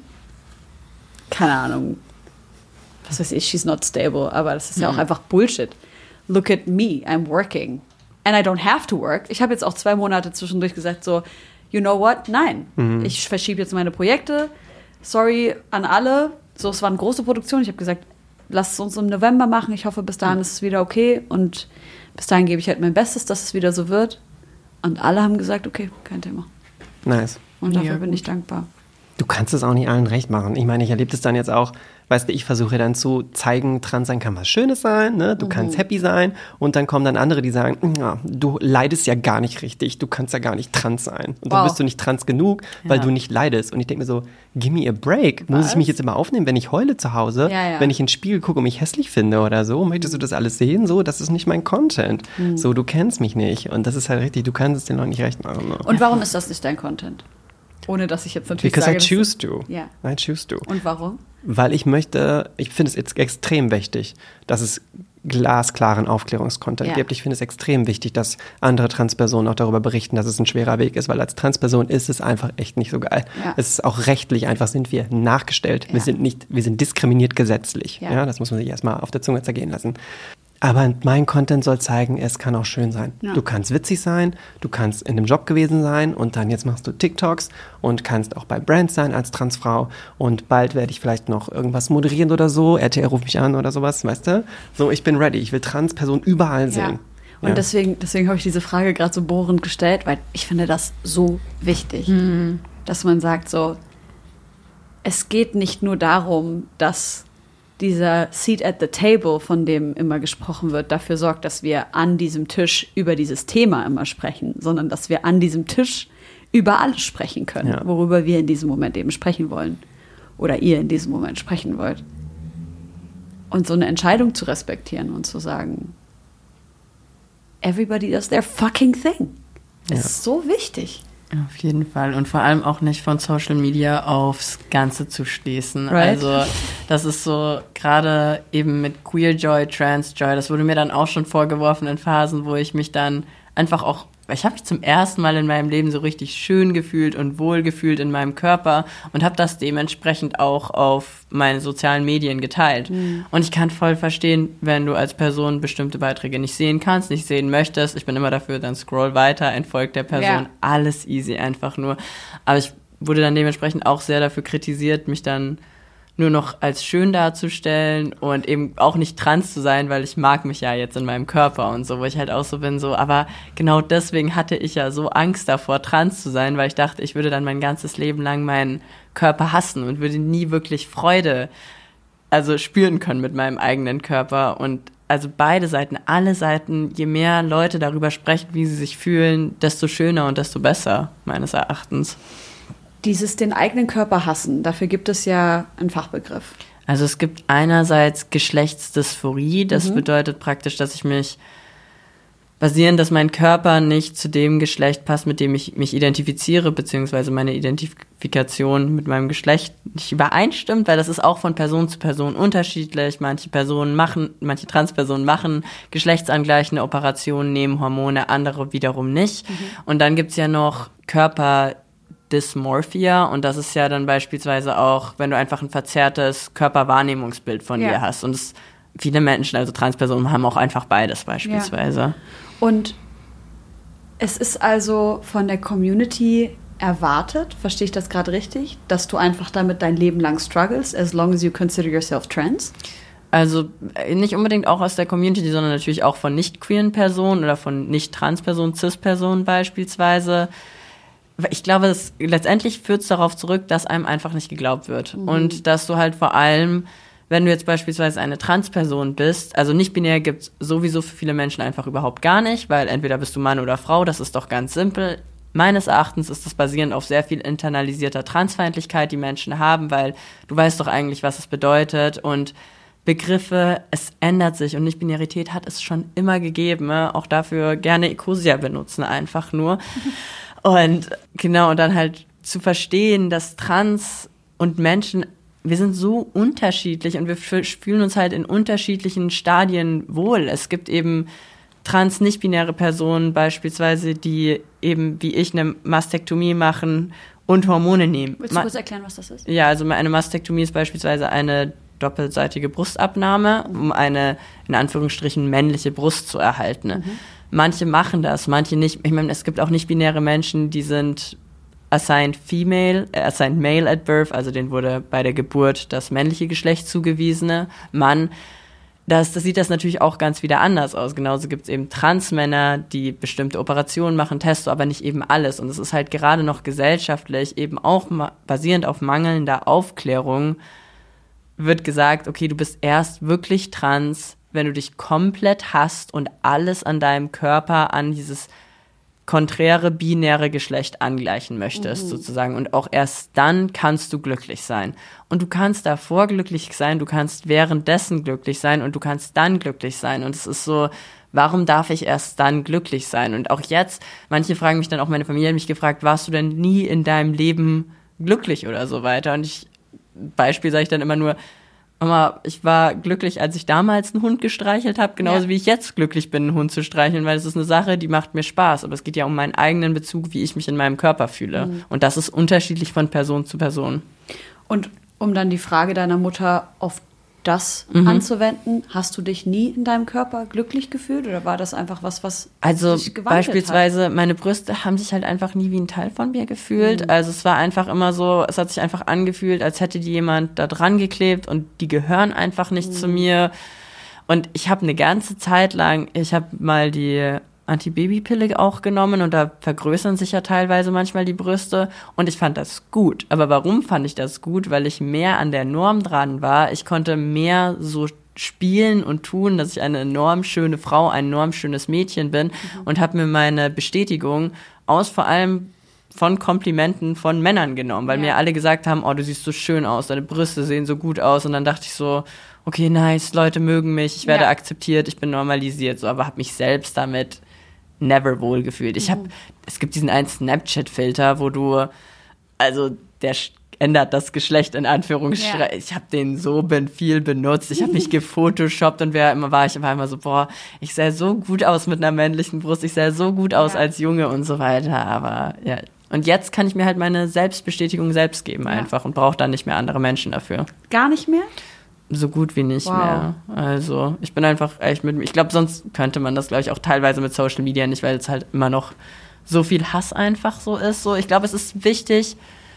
Ahnung, was weiß ich, she's not stable, aber das ist ja auch einfach Bullshit. Look at me, I'm working. And I don't have to work. Ich habe jetzt auch 2 Monate zwischendurch gesagt so, you know what? Nein. Ich verschiebe jetzt meine Projekte. Sorry an alle. So, es war eine große Produktion. Ich habe gesagt, lasst es uns im November machen. Ich hoffe, bis dahin ist es wieder okay. Und bis dahin gebe ich halt mein Bestes, dass es wieder so wird. Und alle haben gesagt, okay, kein Thema. Nice. Und dafür bin ich dankbar. Du kannst es auch nicht allen recht machen. Ich meine, ich erlebe das dann jetzt auch, weißt du, ich versuche dann zu zeigen, trans sein kann was Schönes sein, ne? Du kannst happy sein und dann kommen dann andere, die sagen, ja, du leidest ja gar nicht richtig, du kannst ja gar nicht trans sein. Und dann bist du nicht trans genug, weil du nicht leidest. Und ich denke mir so, give me a break. Muss ich mich jetzt immer aufnehmen, wenn ich heule zu Hause, wenn ich in den Spiegel gucke und mich hässlich finde oder so? Möchtest du das alles sehen? So, das ist nicht mein Content. So, du kennst mich nicht. Und das ist halt richtig, du kannst es den Leuten nicht recht machen. Ne? Und warum ist das nicht dein Content? Ohne, dass ich jetzt natürlich Because sage, I choose to. Ja. I choose to. Und warum? Weil ich finde es jetzt extrem wichtig, dass es glasklaren Aufklärungskontent gibt. Ich finde es extrem wichtig, dass andere Transpersonen auch darüber berichten, dass es ein schwerer Weg ist, weil als Transperson ist es einfach echt nicht so geil. Ja. Es ist auch rechtlich einfach, sind wir nachgestellt. Ja. Wir sind diskriminiert gesetzlich. Ja. Ja, das muss man sich erstmal auf der Zunge zergehen lassen. Aber mein Content soll zeigen, es kann auch schön sein. Ja. Du kannst witzig sein, du kannst in einem Job gewesen sein und dann jetzt machst du TikToks und kannst auch bei Brands sein als Transfrau und bald werde ich vielleicht noch irgendwas moderieren oder so, RTL ruft mich an oder sowas, weißt du? So, ich bin ready, ich will Transpersonen überall sehen. Und Ja. deswegen habe ich diese Frage gerade so bohrend gestellt, weil ich finde das so wichtig, dass man sagt so, es geht nicht nur darum, dass dieser Seat at the Table, von dem immer gesprochen wird, dafür sorgt, dass wir an diesem Tisch über dieses Thema immer sprechen, sondern dass wir an diesem Tisch über alles sprechen können, Ja. worüber wir in diesem Moment eben sprechen wollen oder ihr in diesem Moment sprechen wollt. Und so eine Entscheidung zu respektieren und zu sagen, everybody does their fucking thing. Das ist so wichtig. Auf jeden Fall. Und vor allem auch nicht von Social Media aufs Ganze zu schließen. Right. Also das ist so, gerade eben mit Queer Joy, Trans Joy, das wurde mir dann auch schon vorgeworfen in Phasen, wo ich mich dann einfach auch, ich habe mich zum ersten Mal in meinem Leben so richtig schön gefühlt und wohl gefühlt in meinem Körper und habe das dementsprechend auch auf meine sozialen Medien geteilt. Und ich kann voll verstehen, wenn du als Person bestimmte Beiträge nicht sehen kannst, nicht sehen möchtest. Ich bin immer dafür, dann scroll weiter, entfolgt der Person, Ja. alles easy einfach nur. Aber ich wurde dann dementsprechend auch sehr dafür kritisiert, mich dann nur noch als schön darzustellen und eben auch nicht trans zu sein, weil ich mag mich ja jetzt in meinem Körper und so, wo ich halt auch so bin, so, aber genau deswegen hatte ich ja so Angst davor, trans zu sein, weil ich dachte, ich würde dann mein ganzes Leben lang meinen Körper hassen und würde nie wirklich Freude, also spüren können mit meinem eigenen Körper und also beide Seiten, alle Seiten, je mehr Leute darüber sprechen, wie sie sich fühlen, desto schöner und desto besser, meines Erachtens. Dieses den eigenen Körper hassen, dafür gibt es ja einen Fachbegriff. Also es gibt einerseits Geschlechtsdysphorie, das bedeutet praktisch, dass ich mich basierend, dass mein Körper nicht zu dem Geschlecht passt, mit dem ich mich identifiziere, beziehungsweise meine Identifikation mit meinem Geschlecht nicht übereinstimmt, weil das ist auch von Person zu Person unterschiedlich. Manche Transpersonen machen geschlechtsangleichende Operationen, nehmen Hormone, andere wiederum nicht. Und dann gibt's ja noch Körperdysmorphia und das ist ja dann beispielsweise auch, wenn du einfach ein verzerrtes Körperwahrnehmungsbild von dir hast. Und viele Menschen, also Transpersonen, haben auch einfach beides beispielsweise. Ja. Und es ist also von der Community erwartet, verstehe ich das gerade richtig, dass du einfach damit dein Leben lang struggles, as long as you consider yourself trans? Also nicht unbedingt auch aus der Community, sondern natürlich auch von nicht-queeren Personen oder von nicht-Trans-Personen, Cis-Personen beispielsweise. Ich glaube, letztendlich führt es darauf zurück, dass einem einfach nicht geglaubt wird. Und dass du halt vor allem, wenn du jetzt beispielsweise eine Transperson bist, also nicht-binär gibt es sowieso für viele Menschen einfach überhaupt gar nicht, weil entweder bist du Mann oder Frau, das ist doch ganz simpel. Meines Erachtens ist das basierend auf sehr viel internalisierter Transfeindlichkeit, die Menschen haben, weil du weißt doch eigentlich, was es bedeutet und Begriffe, es ändert sich und Nicht-Binarität hat es schon immer gegeben, auch dafür gerne Ecosia benutzen einfach nur. Und genau, und dann halt zu verstehen, dass Trans und Menschen, wir sind so unterschiedlich und wir fühlen uns halt in unterschiedlichen Stadien wohl. Es gibt eben trans-nicht-binäre Personen beispielsweise, die eben wie ich eine Mastektomie machen und Hormone nehmen. Willst du kurz erklären, was das ist? Ja, also eine Mastektomie ist beispielsweise eine doppelseitige Brustabnahme, um eine, in Anführungsstrichen, männliche Brust zu erhalten. Manche machen das, manche nicht. Ich meine, es gibt auch nicht-binäre Menschen, die sind assigned male at birth, also denen wurde bei der Geburt das männliche Geschlecht zugewiesene Mann. Das sieht das natürlich auch ganz wieder anders aus. Genauso gibt es eben Transmänner, die bestimmte Operationen machen, Testo, aber nicht eben alles. Und es ist halt gerade noch gesellschaftlich eben auch basierend auf mangelnder Aufklärung wird gesagt, okay, du bist erst wirklich trans, wenn du dich komplett hasst und alles an deinem Körper an dieses konträre, binäre Geschlecht angleichen möchtest, sozusagen. Und auch erst dann kannst du glücklich sein. Und du kannst davor glücklich sein, du kannst währenddessen glücklich sein und du kannst dann glücklich sein. Und es ist so, warum darf ich erst dann glücklich sein? Und auch jetzt, manche fragen mich dann, auch meine Familie hat mich gefragt, warst du denn nie in deinem Leben glücklich oder so weiter? Und Beispiel sage ich dann immer nur, Mama, ich war glücklich, als ich damals einen Hund gestreichelt habe, genauso wie ich jetzt glücklich bin, einen Hund zu streicheln, weil es ist eine Sache, die macht mir Spaß. Aber es geht ja um meinen eigenen Bezug, wie ich mich in meinem Körper fühle. Und das ist unterschiedlich von Person zu Person. Und um dann die Frage deiner Mutter auf das anzuwenden? Hast du dich nie in deinem Körper glücklich gefühlt oder war das einfach was also sich gewandelt beispielsweise hat? meine Brüste haben sich halt einfach nie wie ein Teil von mir gefühlt. Also es war einfach immer so, es hat sich einfach angefühlt, als hätte die jemand da dran geklebt und die gehören einfach nicht zu mir. Und ich habe eine ganze Zeit lang, ich habe mal die Antibabypille auch genommen und da vergrößern sich ja teilweise manchmal die Brüste und ich fand das gut. Aber warum fand ich das gut? Weil ich mehr an der Norm dran war. Ich konnte mehr so spielen und tun, dass ich eine enorm schöne Frau, ein enorm schönes Mädchen bin und habe mir meine Bestätigung aus vor allem von Komplimenten von Männern genommen, weil mir alle gesagt haben, oh, du siehst so schön aus, deine Brüste sehen so gut aus und dann dachte ich so, okay, nice, Leute mögen mich, ich werde akzeptiert, ich bin normalisiert, so, aber habe mich selbst damit never wohl gefühlt. Es gibt diesen einen Snapchat-Filter, wo du, also der ändert das Geschlecht in Anführungsstrichen. Ich habe den so viel benutzt. Ich habe mich gefotoshoppt und war immer so, boah, ich sehe so gut aus mit einer männlichen Brust, ich sehe so gut aus als Junge und so weiter. Aber ja. Und jetzt kann ich mir halt meine Selbstbestätigung selbst geben einfach und brauche dann nicht mehr andere Menschen dafür. Gar nicht mehr? So gut wie nicht mehr. Also ich bin einfach echt ich glaube, sonst könnte man das, glaube ich, auch teilweise mit Social Media nicht, weil es halt immer noch so viel Hass einfach so ist. So, ich glaube, es ist wichtig,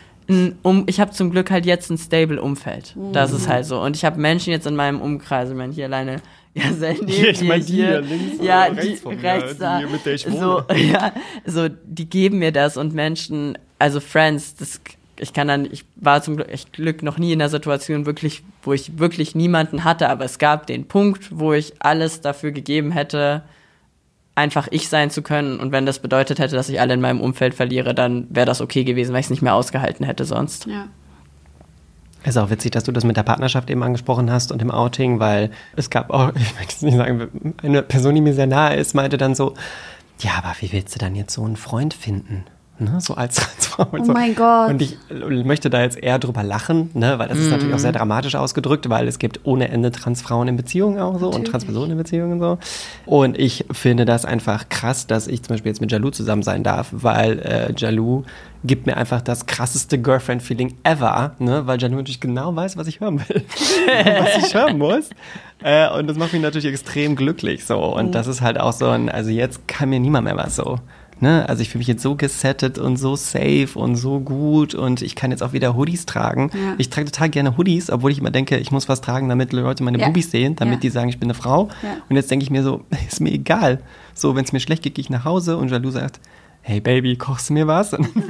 ich habe zum Glück halt jetzt ein stable Umfeld. Das ist halt so. Und ich habe Menschen jetzt in meinem Umkreis, ich meine, hier alleine, ich meine, die hier links rechts von rechts mir, die mit der ich wohne. So, die geben mir das und Menschen, also Friends, ich war zum Glück noch nie in einer Situation wo ich wirklich niemanden hatte, aber es gab den Punkt, wo ich alles dafür gegeben hätte, einfach ich sein zu können und wenn das bedeutet hätte, dass ich alle in meinem Umfeld verliere, dann wäre das okay gewesen, weil ich es nicht mehr ausgehalten hätte sonst. Ja. Es ist auch witzig, dass du das mit der Partnerschaft eben angesprochen hast und dem Outing, weil es gab auch, ich möchte es nicht sagen, eine Person, die mir sehr nahe ist, meinte dann so, ja, aber wie willst du dann jetzt so einen Freund finden? Ne, so als Frau. Oh mein Gott. Und ich möchte da jetzt eher drüber lachen, ne, weil das ist natürlich auch sehr dramatisch ausgedrückt, weil es gibt ohne Ende Transfrauen in Beziehungen auch so und Transpersonen in Beziehungen so. Und ich finde das einfach krass, dass ich zum Beispiel jetzt mit Jalou zusammen sein darf, weil Jalou gibt mir einfach das krasseste Girlfriend-Feeling ever, ne, weil Jalou natürlich genau weiß, was ich hören will, was ich hören muss. Und das macht mich natürlich extrem glücklich so. Und das ist halt auch so also jetzt kann mir niemand mehr was so. Ne? Also ich fühle mich jetzt so gesettet und so safe und so gut und ich kann jetzt auch wieder Hoodies tragen. Ja. Ich trage total gerne Hoodies, obwohl ich immer denke, ich muss was tragen, damit Leute meine Bubis sehen, damit die sagen, ich bin eine Frau. Ja. Und jetzt denke ich mir so, ist mir egal. So, wenn es mir schlecht geht, gehe ich nach Hause und Jalou sagt, hey Baby, kochst du mir was? Und dann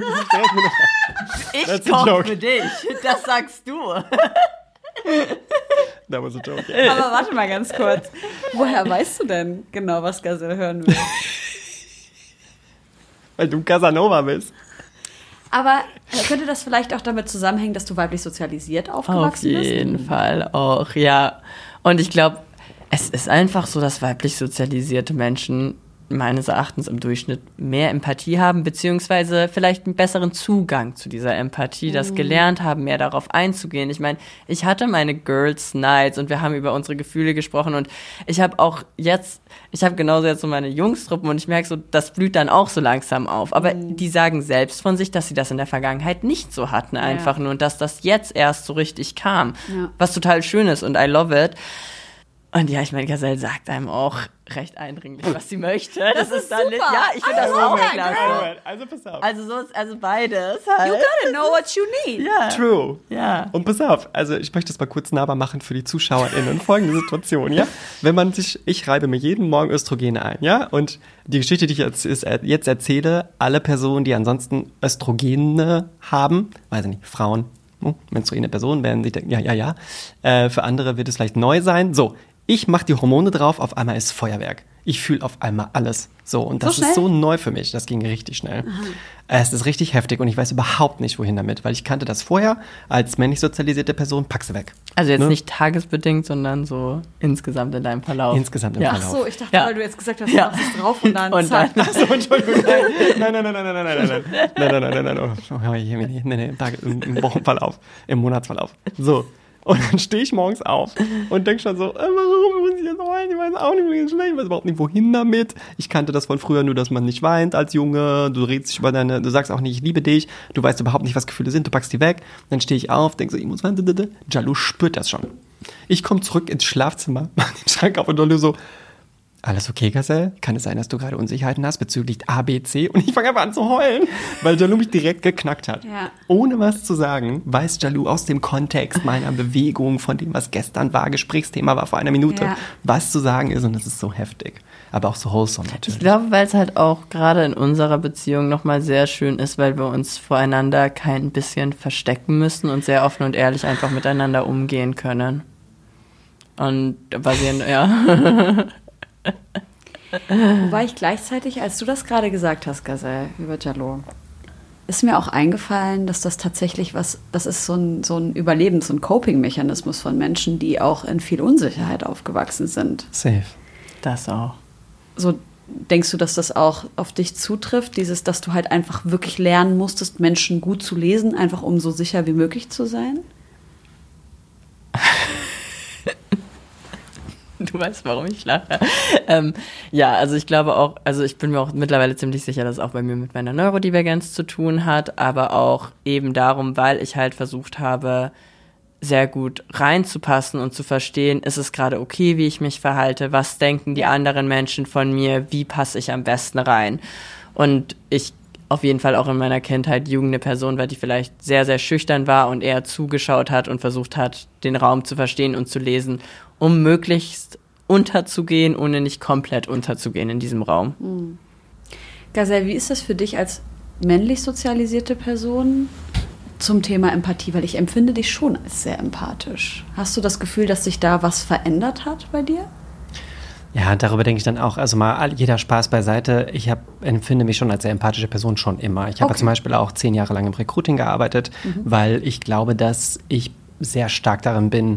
ich koche für dich, das sagst du. That was a joke. Aber warte mal ganz kurz. Woher weißt du denn genau, was Gazelle hören will? Weil du Casanova bist. Aber könnte das vielleicht auch damit zusammenhängen, dass du weiblich sozialisiert aufgewachsen bist? Auf jeden Fall auch, ja. Und ich glaube, es ist einfach so, dass weiblich sozialisierte Menschen meines Erachtens im Durchschnitt mehr Empathie haben, beziehungsweise vielleicht einen besseren Zugang zu dieser Empathie, das gelernt haben, mehr darauf einzugehen. Ich meine, ich hatte meine Girls Nights und wir haben über unsere Gefühle gesprochen und ich habe genauso jetzt so meine Jungstruppen und ich merke so, das blüht dann auch so langsam auf. Aber die sagen selbst von sich, dass sie das in der Vergangenheit nicht so hatten einfach nur und dass das jetzt erst so richtig kam, was total schön ist und I love it. Und ja, ich meine, Gazelle sagt einem auch recht eindringlich, was sie möchte. Das ist dann super. Ja, ich finde das auch klasse. Also pass auf. Also beides halt. You gotta know what you need. Ja. True. Ja. Und pass auf, also ich möchte es mal kurz nahbar machen für die ZuschauerInnen. Folgende Situation, ja? Ich reibe mir jeden Morgen Östrogene ein, ja? Und die Geschichte, die ich jetzt erzähle, alle Personen, die ansonsten Östrogene haben, weiß ich nicht, Frauen, menstruierende Personen werden sich denken, ja. Für andere wird es vielleicht neu sein. So, ich mache die Hormone drauf, auf einmal ist Feuerwerk. Ich fühle auf einmal alles. So, und das ist so neu für mich. Das ging richtig schnell. Es ist richtig heftig und ich weiß überhaupt nicht, wohin damit, weil ich kannte das vorher als männlich sozialisierte Person, pack sie weg. Also jetzt nicht tagesbedingt, sondern so insgesamt in deinem Verlauf. Insgesamt im Verlauf. Ach so, ich dachte, weil du jetzt gesagt hast, du machst es drauf und dann zack. Achso, Entschuldigung. Nein. Im Wochenverlauf, im Monatsverlauf. So. Und dann stehe ich morgens auf und denke schon so, warum muss ich jetzt heulen? Ich weiß auch nicht, wie schlecht, ich weiß überhaupt nicht, wohin damit. Ich kannte das von früher nur, dass man nicht weint als Junge, du redest dich du sagst auch nicht, ich liebe dich, du weißt überhaupt nicht, was Gefühle sind, du packst die weg. Dann stehe ich auf, denke so, ich muss weinen, Jalou spürt das schon. Ich komme zurück ins Schlafzimmer, mach den Schrank auf und Jalou so, alles okay, Gazelle? Kann es sein, dass du gerade Unsicherheiten hast bezüglich A, B, C? Und ich fange einfach an zu heulen, weil Jalou mich direkt geknackt hat. Ja. Ohne was zu sagen, weiß Jalou aus dem Kontext meiner Bewegung, von dem, was gestern war, Gesprächsthema war vor einer Minute, was zu sagen ist. Und das ist so heftig. Aber auch so wholesome natürlich. Ich glaube, weil es halt auch gerade in unserer Beziehung nochmal sehr schön ist, weil wir uns voreinander kein bisschen verstecken müssen und sehr offen und ehrlich einfach miteinander umgehen können. Und basierend, ja. Wobei ich gleichzeitig, als du das gerade gesagt hast, Gazelle, über Jalou, ist mir auch eingefallen, dass das tatsächlich das ist so ein Überlebens- und Coping-Mechanismus von Menschen, die auch in viel Unsicherheit aufgewachsen sind. Safe. Das auch. So, denkst du, dass das auch auf dich zutrifft, dass du halt einfach wirklich lernen musstest, Menschen gut zu lesen, einfach um so sicher wie möglich zu sein? Du weißt, warum ich lache. Ja, also ich glaube auch, also ich bin mir auch mittlerweile ziemlich sicher, dass es auch bei mir mit meiner Neurodivergenz zu tun hat, aber auch eben darum, weil ich halt versucht habe, sehr gut reinzupassen und zu verstehen, ist es gerade okay, wie ich mich verhalte, was denken die anderen Menschen von mir, wie passe ich am besten rein. Und ich auf jeden Fall auch in meiner Kindheit Jugend eine Person war, die vielleicht sehr, sehr schüchtern war und eher zugeschaut hat und versucht hat, den Raum zu verstehen und zu lesen, um möglichst unterzugehen, ohne nicht komplett unterzugehen in diesem Raum. Mhm. Gazelle, wie ist das für dich als männlich sozialisierte Person zum Thema Empathie? Weil ich empfinde dich schon als sehr empathisch. Hast du das Gefühl, dass sich da was verändert hat bei dir? Ja, darüber denke ich dann auch, also mal jeder Spaß beiseite, empfinde mich schon als sehr empathische Person schon immer. Ich habe zum Beispiel auch 10 Jahre lang im Recruiting gearbeitet, weil ich glaube, dass ich sehr stark darin bin,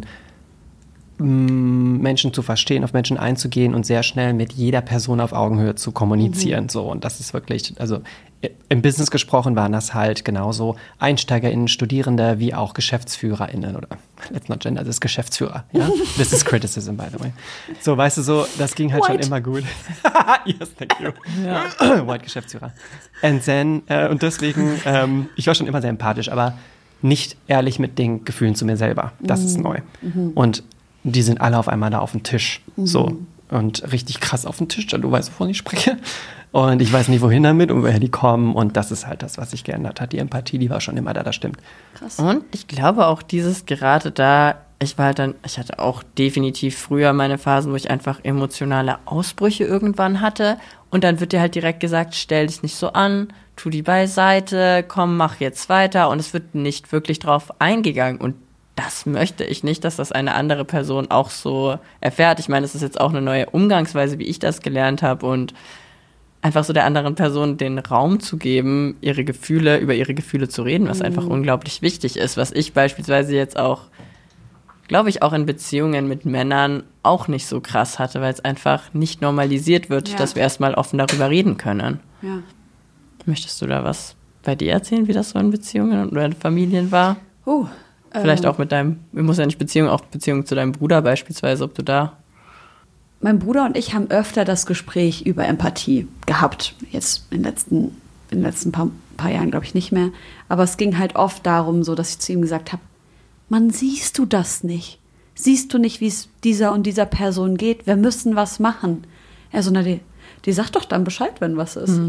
Menschen zu verstehen, auf Menschen einzugehen und sehr schnell mit jeder Person auf Augenhöhe zu kommunizieren. So, und das ist wirklich, also im Business gesprochen waren das halt genauso EinsteigerInnen, Studierende wie auch GeschäftsführerInnen oder let's not gender, das ist Geschäftsführer. Ja? This is criticism, by the way. So, weißt du, so, das ging halt schon immer gut. Yes, thank you. Ja. White Geschäftsführer. And then, und deswegen, ich war schon immer sehr empathisch, aber nicht ehrlich mit den Gefühlen zu mir selber. Das ist neu. Und die sind alle auf einmal da auf dem Tisch. So. Und richtig krass auf dem Tisch. Du weißt, wovon ich spreche. Und ich weiß nicht, wohin damit und woher die kommen. Und das ist halt das, was sich geändert hat. Die Empathie, die war schon immer da, das stimmt. Krass. Und ich glaube auch dieses gerade da, ich hatte auch definitiv früher meine Phasen, wo ich einfach emotionale Ausbrüche irgendwann hatte. Und dann wird dir halt direkt gesagt, stell dich nicht so an, tu die beiseite, komm, mach jetzt weiter. Und es wird nicht wirklich drauf eingegangen. Und das möchte ich nicht, dass das eine andere Person auch so erfährt. Ich meine, es ist jetzt auch eine neue Umgangsweise, wie ich das gelernt habe. Und einfach so der anderen Person den Raum zu geben, über ihre Gefühle zu reden, was einfach unglaublich wichtig ist. Was ich beispielsweise jetzt auch, glaube ich, auch in Beziehungen mit Männern auch nicht so krass hatte, weil es einfach nicht normalisiert wird, dass wir erstmal offen darüber reden können. Ja. Möchtest du da was bei dir erzählen, wie das so in Beziehungen oder in Familien war? Vielleicht auch mit muss ja nicht auch Beziehung zu deinem Bruder beispielsweise, ob du da... Mein Bruder und ich haben öfter das Gespräch über Empathie gehabt. Jetzt in den letzten paar Jahren, glaube ich, nicht mehr. Aber es ging halt oft darum, so, dass ich zu ihm gesagt habe, Mann, siehst du das nicht? Siehst du nicht, wie es dieser und dieser Person geht? Wir müssen was machen. Er so, die sagt doch dann Bescheid, wenn was ist.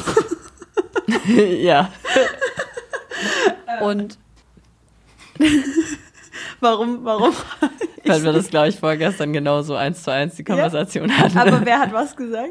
Ja. Und warum? Weil wir das, glaube ich, vorgestern genauso 1:1 die Konversation hatten. Aber wer hat was gesagt?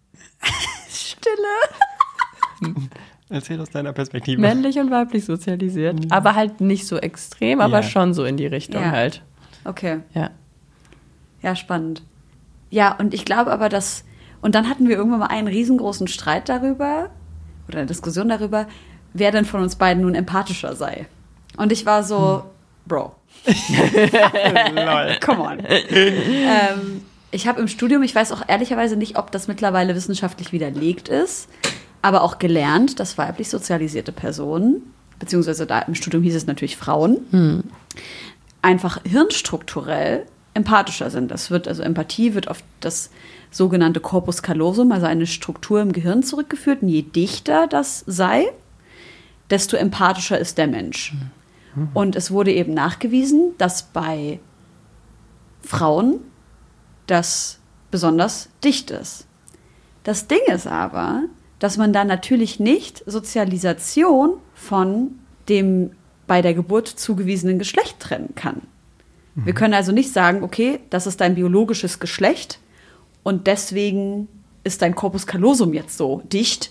Stille. Erzähl aus deiner Perspektive. Männlich und weiblich sozialisiert. Aber halt nicht so extrem, aber schon so in die Richtung halt. Okay. Ja. Ja, spannend. Ja, und ich glaube aber, und dann hatten wir irgendwann mal einen riesengroßen Streit darüber, oder eine Diskussion darüber, wer denn von uns beiden nun empathischer sei. Und ich war so, Bro. Lol. Come on. Ich habe im Studium, ich weiß auch ehrlicherweise nicht, ob das mittlerweile wissenschaftlich widerlegt ist, aber auch gelernt, dass weiblich sozialisierte Personen, beziehungsweise da im Studium hieß es natürlich Frauen, einfach hirnstrukturell empathischer sind. Empathie wird auf das sogenannte Corpus callosum, also eine Struktur im Gehirn zurückgeführt. Und je dichter das sei, desto empathischer ist der Mensch. Und es wurde eben nachgewiesen, dass bei Frauen, das besonders dicht ist. Das Ding ist aber, dass man da natürlich nicht Sozialisation von dem bei der Geburt zugewiesenen Geschlecht trennen kann. Wir können also nicht sagen, okay, das ist dein biologisches Geschlecht und deswegen ist dein Corpus callosum jetzt so dicht.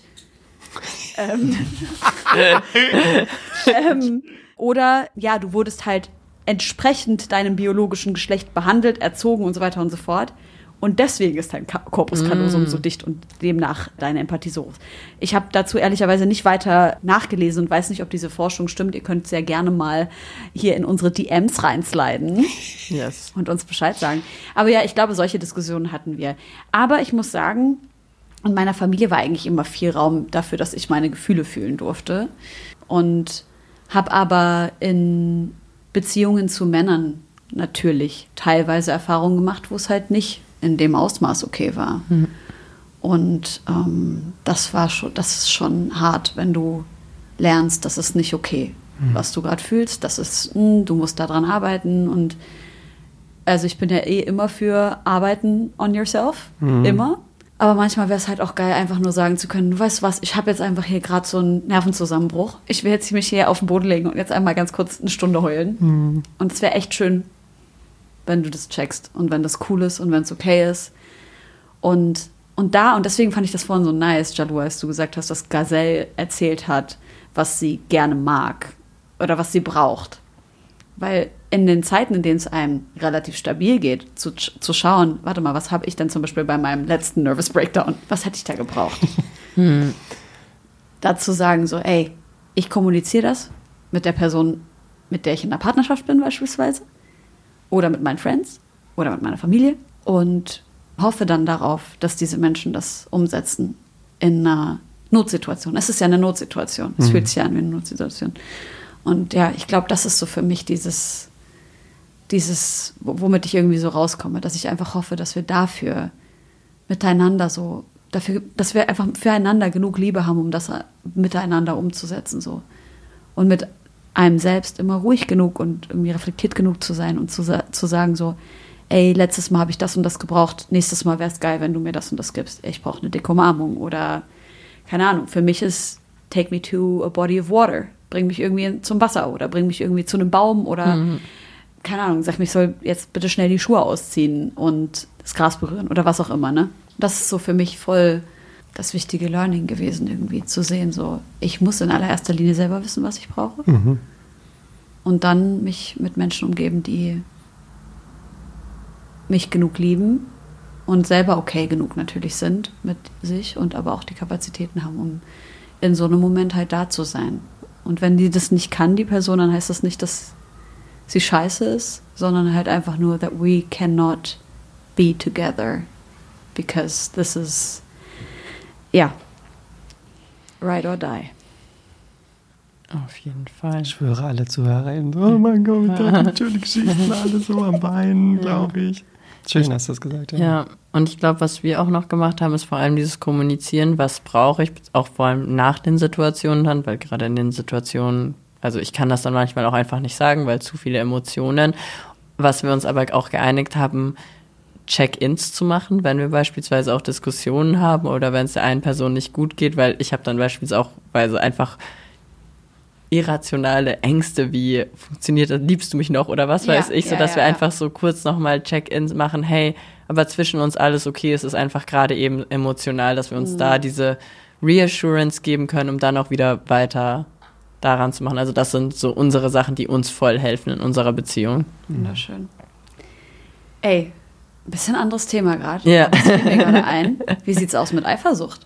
Oder ja, du wurdest halt entsprechend deinem biologischen Geschlecht behandelt, erzogen und so weiter und so fort. Und deswegen ist dein Corpus callosum so dicht und demnach deine Empathie so groß. Ich habe dazu ehrlicherweise nicht weiter nachgelesen und weiß nicht, ob diese Forschung stimmt. Ihr könnt sehr gerne mal hier in unsere DMs reinsliden und uns Bescheid sagen. Aber ja, ich glaube, solche Diskussionen hatten wir. Aber ich muss sagen, in meiner Familie war eigentlich immer viel Raum dafür, dass ich meine Gefühle fühlen durfte. Und habe aber in Beziehungen zu Männern natürlich teilweise Erfahrungen gemacht, wo es halt nicht in dem Ausmaß okay war. Und das ist schon hart, wenn du lernst, das ist nicht okay, was du gerade fühlst. Das ist, du musst daran arbeiten. Und also ich bin ja immer für Arbeiten on yourself, immer. Aber manchmal wäre es halt auch geil, einfach nur sagen zu können, du weißt was, ich habe jetzt einfach hier gerade so einen Nervenzusammenbruch. Ich will jetzt mich hier auf den Boden legen und jetzt einmal ganz kurz eine Stunde heulen. Und es wäre echt schön, wenn du das checkst und wenn das cool ist und wenn es okay ist. Und deswegen fand ich das vorhin so nice, Jalou, als du gesagt hast, dass Gazelle erzählt hat, was sie gerne mag oder was sie braucht. Weil in den Zeiten, in denen es einem relativ stabil geht, zu schauen, warte mal, was habe ich denn zum Beispiel bei meinem letzten Nervous Breakdown, was hätte ich da gebraucht? Dazu sagen so, ey, ich kommuniziere das mit der Person, mit der ich in einer Partnerschaft bin beispielsweise oder mit meinen Friends oder mit meiner Familie und hoffe dann darauf, dass diese Menschen das umsetzen in einer Notsituation. Es ist ja eine Notsituation. Es fühlt sich ja an wie eine Notsituation. Und ja, ich glaube, das ist so für mich dieses, womit ich irgendwie so rauskomme, dass ich einfach hoffe, dass wir dafür miteinander dass wir einfach füreinander genug Liebe haben, um das miteinander umzusetzen, so. Und mit einem selbst immer ruhig genug und irgendwie reflektiert genug zu sein und zu sagen so, ey, letztes Mal habe ich das und das gebraucht, nächstes Mal wäre es geil, wenn du mir das und das gibst. Ich brauche eine dicke Umarmung oder, keine Ahnung, für mich ist take me to a body of water, bring mich irgendwie zum Wasser oder bring mich irgendwie zu einem Baum oder, keine Ahnung, sag mir, ich soll jetzt bitte schnell die Schuhe ausziehen und das Gras berühren oder was auch immer, ne? Das ist so für mich voll das wichtige Learning gewesen, irgendwie zu sehen, so, ich muss in allererster Linie selber wissen, was ich brauche. Und dann mich mit Menschen umgeben, die mich genug lieben und selber okay genug natürlich sind mit sich und aber auch die Kapazitäten haben, um in so einem Moment halt da zu sein. Und wenn die das nicht kann, die Person, dann heißt das nicht, dass sie scheiße ist, sondern halt einfach nur, that we cannot be together because this is ride or die. Auf jeden Fall. Ich schwöre, alle ZuhörerInnen, oh mein Gott, da sind schöne Geschichten, alle so am Bein, glaube ich. Schön, hast du das gesagt. Ja, und ich glaube, was wir auch noch gemacht haben, ist vor allem dieses Kommunizieren, was brauche ich, auch vor allem nach den Situationen dann, weil gerade in den Situationen, also ich kann das dann manchmal auch einfach nicht sagen, weil zu viele Emotionen. Was wir uns aber auch geeinigt haben, Check-ins zu machen, wenn wir beispielsweise auch Diskussionen haben oder wenn es der einen Person nicht gut geht, weil ich habe dann beispielsweise einfach irrationale Ängste wie, funktioniert das, liebst du mich noch oder was weiß ich, sodass wir einfach so kurz nochmal Check-ins machen, hey, aber zwischen uns alles okay, es ist einfach gerade eben emotional, dass wir uns da diese Reassurance geben können, um dann auch wieder weiter daran zu machen. Also das sind so unsere Sachen, die uns voll helfen in unserer Beziehung. Wunderschön. Ey, ein bisschen anderes Thema gerade. Ja. Das fällt mir gerade ein. Wie sieht's aus mit Eifersucht?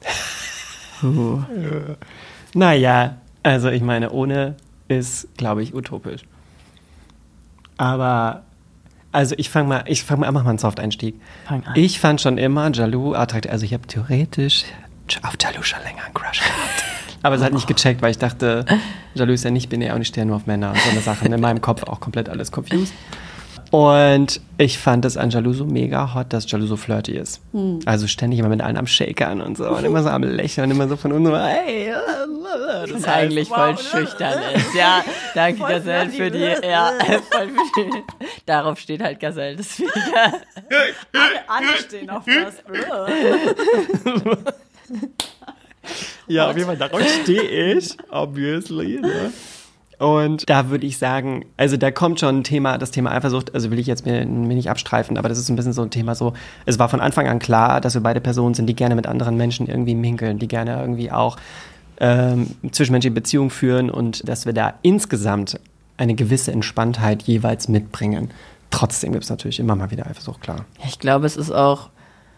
Naja, also ich meine, ohne ist, glaube ich, utopisch. Aber, also ich mach mal einen Soft-Einstieg. Fang an. Ich fand schon immer Jalou attraktiv. Also ich habe theoretisch auf Jalou schon länger einen Crush gehabt. Aber es hat nicht gecheckt, weil ich dachte, Jalou ist ja nicht binär und ich stehe nur auf Männer und so eine Sache. In meinem Kopf auch komplett alles confused. Und ich fand das an Jalou so mega hot, dass Jalou so flirty ist. Also ständig immer mit allen am Shakern und so und immer so am Lächeln und immer so von unten, hey. Das eigentlich voll schüchtern ist. Ja, danke Gazelle für die, voll für die. Darauf steht halt Gazelle, deswegen. Alle stehen auf das. Ja, auf jeden Fall, darauf stehe ich, obviously, ne? Und da würde ich sagen, also da kommt schon ein Thema, das Thema Eifersucht, also will ich jetzt mir nicht abstreifen, aber das ist ein bisschen so ein Thema so, es war von Anfang an klar, dass wir beide Personen sind, die gerne mit anderen Menschen irgendwie minkeln, die gerne irgendwie auch zwischenmenschliche Beziehungen führen und dass wir da insgesamt eine gewisse Entspanntheit jeweils mitbringen. Trotzdem gibt es natürlich immer mal wieder Eifersucht, klar. Ich glaube, es ist auch,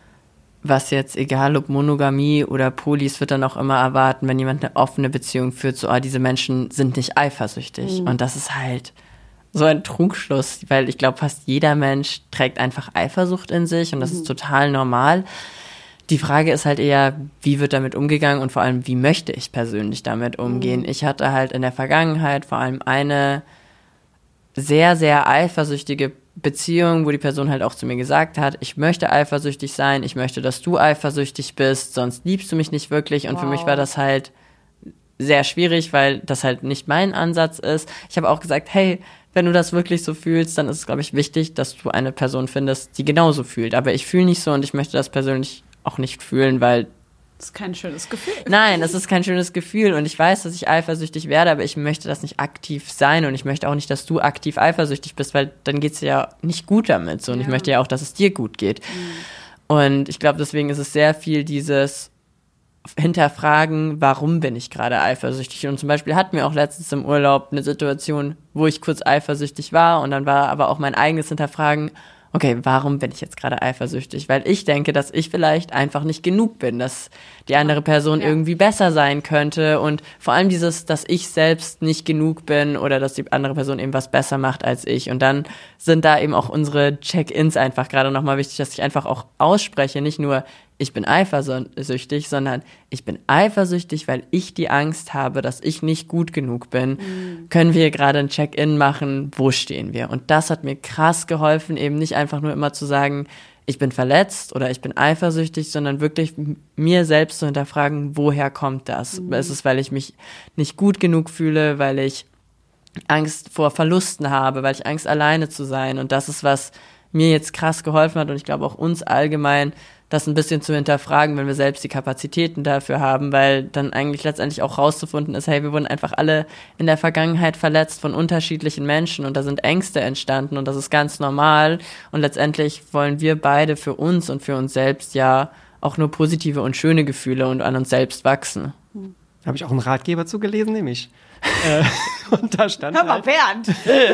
was jetzt, egal ob Monogamie oder Poly, es wird dann auch immer erwarten, wenn jemand eine offene Beziehung führt, so, diese Menschen sind nicht eifersüchtig. Und das ist halt so ein Trugschluss, weil ich glaube, fast jeder Mensch trägt einfach Eifersucht in sich und das ist total normal. Die Frage ist halt eher, wie wird damit umgegangen und vor allem, wie möchte ich persönlich damit umgehen? Ich hatte halt in der Vergangenheit vor allem eine sehr, sehr eifersüchtige Beziehung, wo die Person halt auch zu mir gesagt hat, ich möchte eifersüchtig sein, ich möchte, dass du eifersüchtig bist, sonst liebst du mich nicht wirklich. Und für mich war das halt sehr schwierig, weil das halt nicht mein Ansatz ist. Ich habe auch gesagt, hey, wenn du das wirklich so fühlst, dann ist es, glaube ich, wichtig, dass du eine Person findest, die genauso fühlt. Aber ich fühle nicht so und ich möchte das persönlich auch nicht fühlen, weil das ist kein schönes Gefühl. Nein, das ist kein schönes Gefühl und ich weiß, dass ich eifersüchtig werde, aber ich möchte das nicht aktiv sein und ich möchte auch nicht, dass du aktiv eifersüchtig bist, weil dann geht's dir ja nicht gut damit. So. Und ich möchte ja auch, dass es dir gut geht. Und ich glaube, deswegen ist es sehr viel dieses Hinterfragen, warum bin ich gerade eifersüchtig? Und zum Beispiel hatten wir auch letztens im Urlaub eine Situation, wo ich kurz eifersüchtig war und dann war aber auch mein eigenes Hinterfragen, okay, warum bin ich jetzt gerade eifersüchtig? Weil ich denke, dass ich vielleicht einfach nicht genug bin, dass die andere Person irgendwie besser sein könnte und vor allem dieses, dass ich selbst nicht genug bin oder dass die andere Person eben was besser macht als ich. Und dann sind da eben auch unsere Check-ins einfach gerade nochmal wichtig, dass ich einfach auch ausspreche, nicht nur ich bin eifersüchtig, sondern ich bin eifersüchtig, weil ich die Angst habe, dass ich nicht gut genug bin. Können wir gerade ein Check-in machen, wo stehen wir? Und das hat mir krass geholfen, eben nicht einfach nur immer zu sagen, ich bin verletzt oder ich bin eifersüchtig, sondern wirklich mir selbst zu hinterfragen, woher kommt das? Ist es, weil ich mich nicht gut genug fühle, weil ich Angst vor Verlusten habe, weil ich Angst, alleine zu sein? Und das ist, was mir jetzt krass geholfen hat und ich glaube auch uns allgemein, das ein bisschen zu hinterfragen, wenn wir selbst die Kapazitäten dafür haben, weil dann eigentlich letztendlich auch rauszufinden ist, hey, wir wurden einfach alle in der Vergangenheit verletzt von unterschiedlichen Menschen und da sind Ängste entstanden und das ist ganz normal und letztendlich wollen wir beide für uns und für uns selbst ja auch nur positive und schöne Gefühle und an uns selbst wachsen. Habe ich auch einen Ratgeber zugelesen, nämlich. Und da stand Hör mal, Bernd!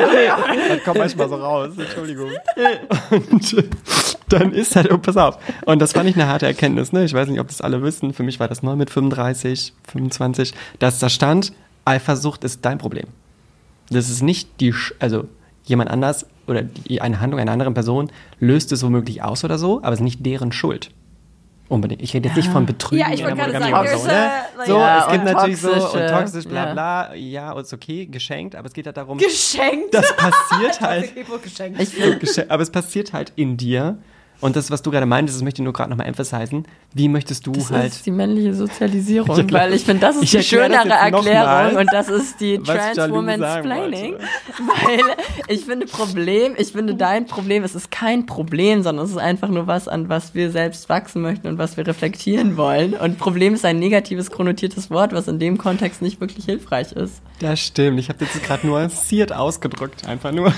Das kommt manchmal so raus, Entschuldigung. Und dann ist halt, oh, pass auf. Und das fand ich eine harte Erkenntnis, ne? Ich weiß nicht, ob das alle wissen. Für mich war das neu mit 35, 25, dass da stand, Eifersucht ist dein Problem. Das ist nicht also jemand anders oder eine Handlung einer anderen Person löst es womöglich aus oder so, aber es ist nicht deren Schuld. Unbedingt. Ich rede jetzt nicht von Betrügen. Ja, ich wollte gerade sagen, oder so, ne? So, ja, es gibt natürlich so toxische, und toxisch, bla bla. Ja, ist okay, geschenkt, aber es geht halt darum. Geschenkt? Das passiert halt. Geschenkt. Aber es passiert halt in dir. Und das, was du gerade meintest, das möchte ich nur gerade nochmal emphasisen. Wie möchtest du das halt. Das ist die männliche Sozialisierung, ja, weil ich finde, das ist die schönere Erklärung und das ist die Trans-Woman-Splaining. Weil ich finde dein Problem, es ist kein Problem, sondern es ist einfach nur was, an was wir selbst wachsen möchten und was wir reflektieren wollen. Und Problem ist ein negatives, konnotiertes Wort, was in dem Kontext nicht wirklich hilfreich ist. Das stimmt, ich habe das jetzt gerade nuanciert ausgedrückt, einfach nur.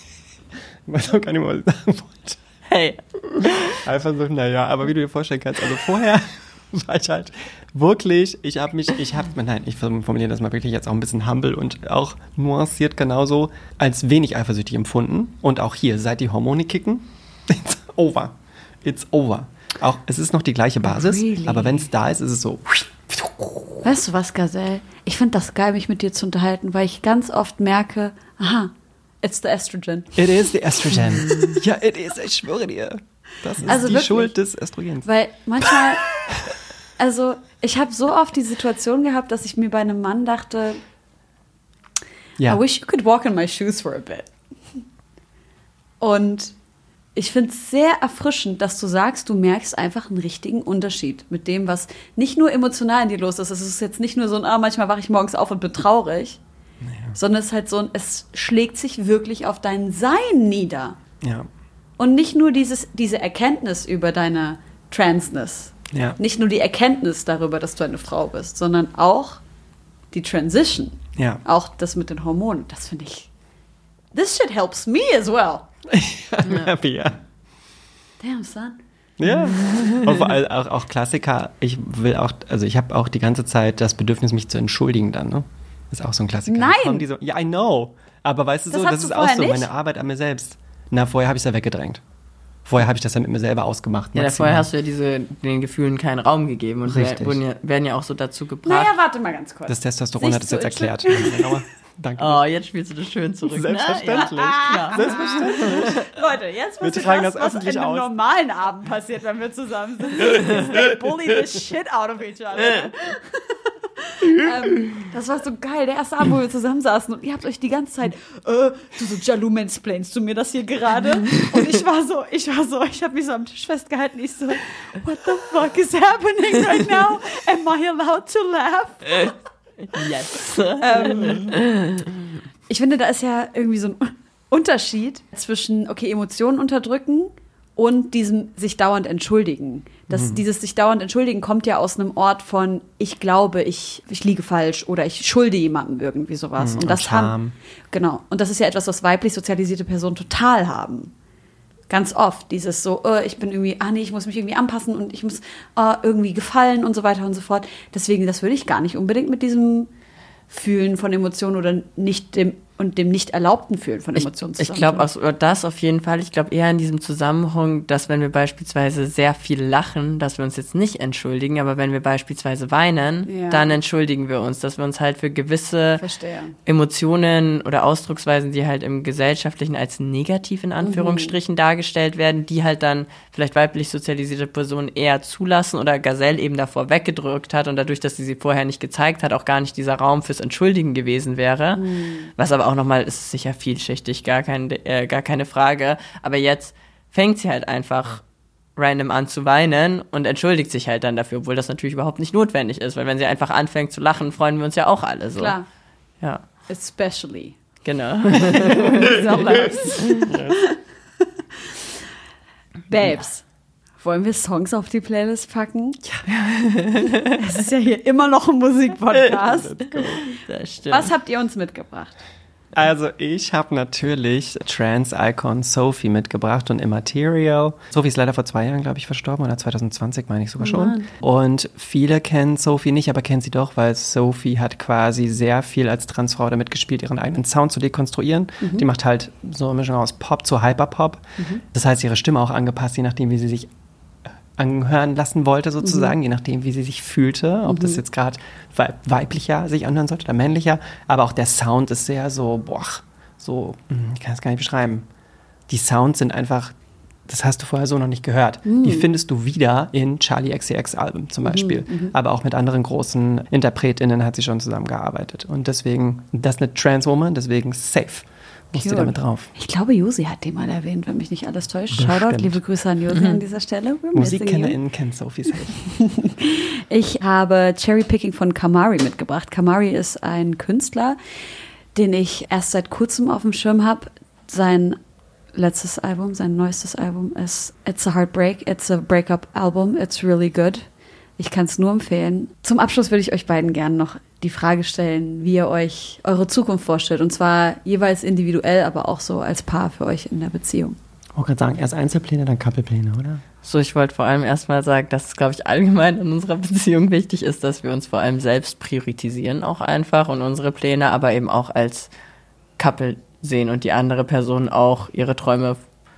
Ich weiß auch gar nicht, was ich sagen wollte. Hey. Eifersucht, naja, aber wie du dir vorstellen kannst, also vorher war ich halt wirklich, ich formuliere das mal wirklich jetzt auch ein bisschen humble und auch nuanciert genauso, als wenig eifersüchtig empfunden. Und auch hier, seit die Hormone kicken, it's over. It's over. Auch, es ist noch die gleiche Basis, really? Aber wenn es da ist, ist es so. Weißt du was, Gazelle? Ich finde das geil, mich mit dir zu unterhalten, weil ich ganz oft merke, aha, it's the estrogen. It is the estrogen. Ja, it is, ich schwöre dir. Das ist also die wirklich Schuld des Östrogens. Weil manchmal, also ich habe so oft die Situation gehabt, dass ich mir bei einem Mann dachte, I wish you could walk in my shoes for a bit. Und ich finde es sehr erfrischend, dass du sagst, du merkst einfach einen richtigen Unterschied mit dem, was nicht nur emotional in dir los ist. Es ist jetzt nicht nur so ein, manchmal wache ich morgens auf und bin traurig, sondern es ist halt so es schlägt sich wirklich auf dein Sein nieder. Ja. Und nicht nur diese Erkenntnis über deine Transness. Ja. Nicht nur die Erkenntnis darüber, dass du eine Frau bist, sondern auch die Transition. Ja. Auch das mit den Hormonen. Das finde ich. This shit helps me as well. I'm happy, ja. Damn, son. Ja. auch Klassiker. Ich habe auch die ganze Zeit das Bedürfnis, mich zu entschuldigen dann, ne? Ist auch so ein Klassiker. Nein! Ja, I know. Aber weißt du Das so, hast das du ist auch vorher so nicht? meine Arbeit an mir selbst. Na, vorher habe ich es ja weggedrängt. Vorher habe ich das ja mit mir selber ausgemacht. Ja, maximal. vorher hast du ja den Gefühlen keinen Raum gegeben und Richtig. werden ja auch so dazu gebracht. Naja, warte mal ganz kurz. Das Testosteron hat es Siehst jetzt du, erklärt. Genauer. Danke. Oh, jetzt spielst du das schön zurück. Selbstverständlich. Ne? Ja. Selbstverständlich. Leute, jetzt Wir wisst ihr tragen was, das was öffentlich in einem aus. normalen Abend passiert, wenn wir zusammen sind. They bully the shit out of each other. Das war so geil, der erste Abend, wo wir zusammen saßen und ihr habt euch die ganze Zeit, du so, Jalou, mansplainst du mir das hier gerade? Und ich habe mich so am Tisch festgehalten, ich so, what the fuck is happening right now? Am I allowed to laugh? Yes. Ich finde, da ist ja irgendwie so ein Unterschied zwischen, okay, Emotionen unterdrücken und diesem sich dauernd entschuldigen. Dieses sich dauernd entschuldigen kommt ja aus einem Ort von, ich glaube, ich liege falsch oder ich schulde jemandem irgendwie sowas. Und das Scham. Genau. Und das ist ja etwas, was weiblich sozialisierte Personen total haben. Ganz oft. Dieses so, ich bin irgendwie, ich muss mich irgendwie anpassen und ich muss irgendwie gefallen und so weiter und so fort. Deswegen, das würde ich gar nicht unbedingt mit diesem Fühlen von Emotionen oder dem nicht erlaubten Fühlen von Emotionen Ich glaube, das auf jeden Fall. Ich glaube eher in diesem Zusammenhang, dass wenn wir beispielsweise sehr viel lachen, dass wir uns jetzt nicht entschuldigen, aber wenn wir beispielsweise weinen, dann entschuldigen wir uns, dass wir uns halt für gewisse Emotionen oder Ausdrucksweisen, die halt im Gesellschaftlichen als negativ in Anführungsstrichen dargestellt werden, die halt dann vielleicht weiblich sozialisierte Personen eher zulassen oder Gazelle eben davor weggedrückt hat und dadurch, dass sie vorher nicht gezeigt hat, auch gar nicht dieser Raum fürs Entschuldigen gewesen wäre. Was aber auch nochmal, ist sicher vielschichtig, gar keine Frage. Aber jetzt fängt sie halt einfach random an zu weinen und entschuldigt sich halt dann dafür, obwohl das natürlich überhaupt nicht notwendig ist, weil wenn sie einfach anfängt zu lachen, freuen wir uns ja auch alle so. Klar. Ja. Especially. Genau. Babes, wollen wir Songs auf die Playlist packen? Ja. Es ist ja hier immer noch ein Musikpodcast. Das stimmt. Was habt ihr uns mitgebracht? Also ich habe natürlich Trans-Icon Sophie mitgebracht und Immaterial. Sophie ist leider vor 2 Jahren, glaube ich, verstorben, oder 2020 meine ich sogar schon. Mann. Und viele kennen Sophie nicht, aber kennen sie doch, weil Sophie hat quasi sehr viel als Transfrau damit gespielt, ihren eigenen Sound zu dekonstruieren. Die macht halt so eine Mischung aus Pop zu Hyperpop. Das heißt, ihre Stimme auch angepasst, je nachdem, wie sie sich anhören lassen wollte sozusagen, je nachdem, wie sie sich fühlte, ob das jetzt gerade weiblicher sich anhören sollte oder männlicher, aber auch der Sound ist sehr so, ich kann es gar nicht beschreiben. Die Sounds sind einfach, das hast du vorher so noch nicht gehört. Die findest du wieder in Charli XCX Album zum Beispiel, aber auch mit anderen großen InterpretInnen hat sie schon zusammengearbeitet und deswegen, das ist eine Trans-Woman, deswegen safe. Musst du damit drauf. Ich glaube, Josi hat den mal erwähnt, wenn mich nicht alles täuscht. Bestimmt. Shoutout, liebe Grüße an Josi an dieser Stelle. MusikkennerInnen kennen Sophie safe. Ich habe Cherry Picking von Kamari mitgebracht. Kamari ist ein Künstler, den ich erst seit kurzem auf dem Schirm habe. Sein neuestes Album ist It's a Heartbreak, It's a Breakup Album, It's really good. Ich kann es nur empfehlen. Zum Abschluss würde ich euch beiden gerne noch die Frage stellen, wie ihr euch eure Zukunft vorstellt. Und zwar jeweils individuell, aber auch so als Paar für euch in der Beziehung. Ich wollte gerade sagen, erst Einzelpläne, dann Couplepläne, oder? So, ich wollte vor allem erstmal sagen, dass es, glaube ich, allgemein in unserer Beziehung wichtig ist, dass wir uns vor allem selbst priorisieren auch einfach und unsere Pläne, aber eben auch als Couple sehen und die andere Person auch ihre Träume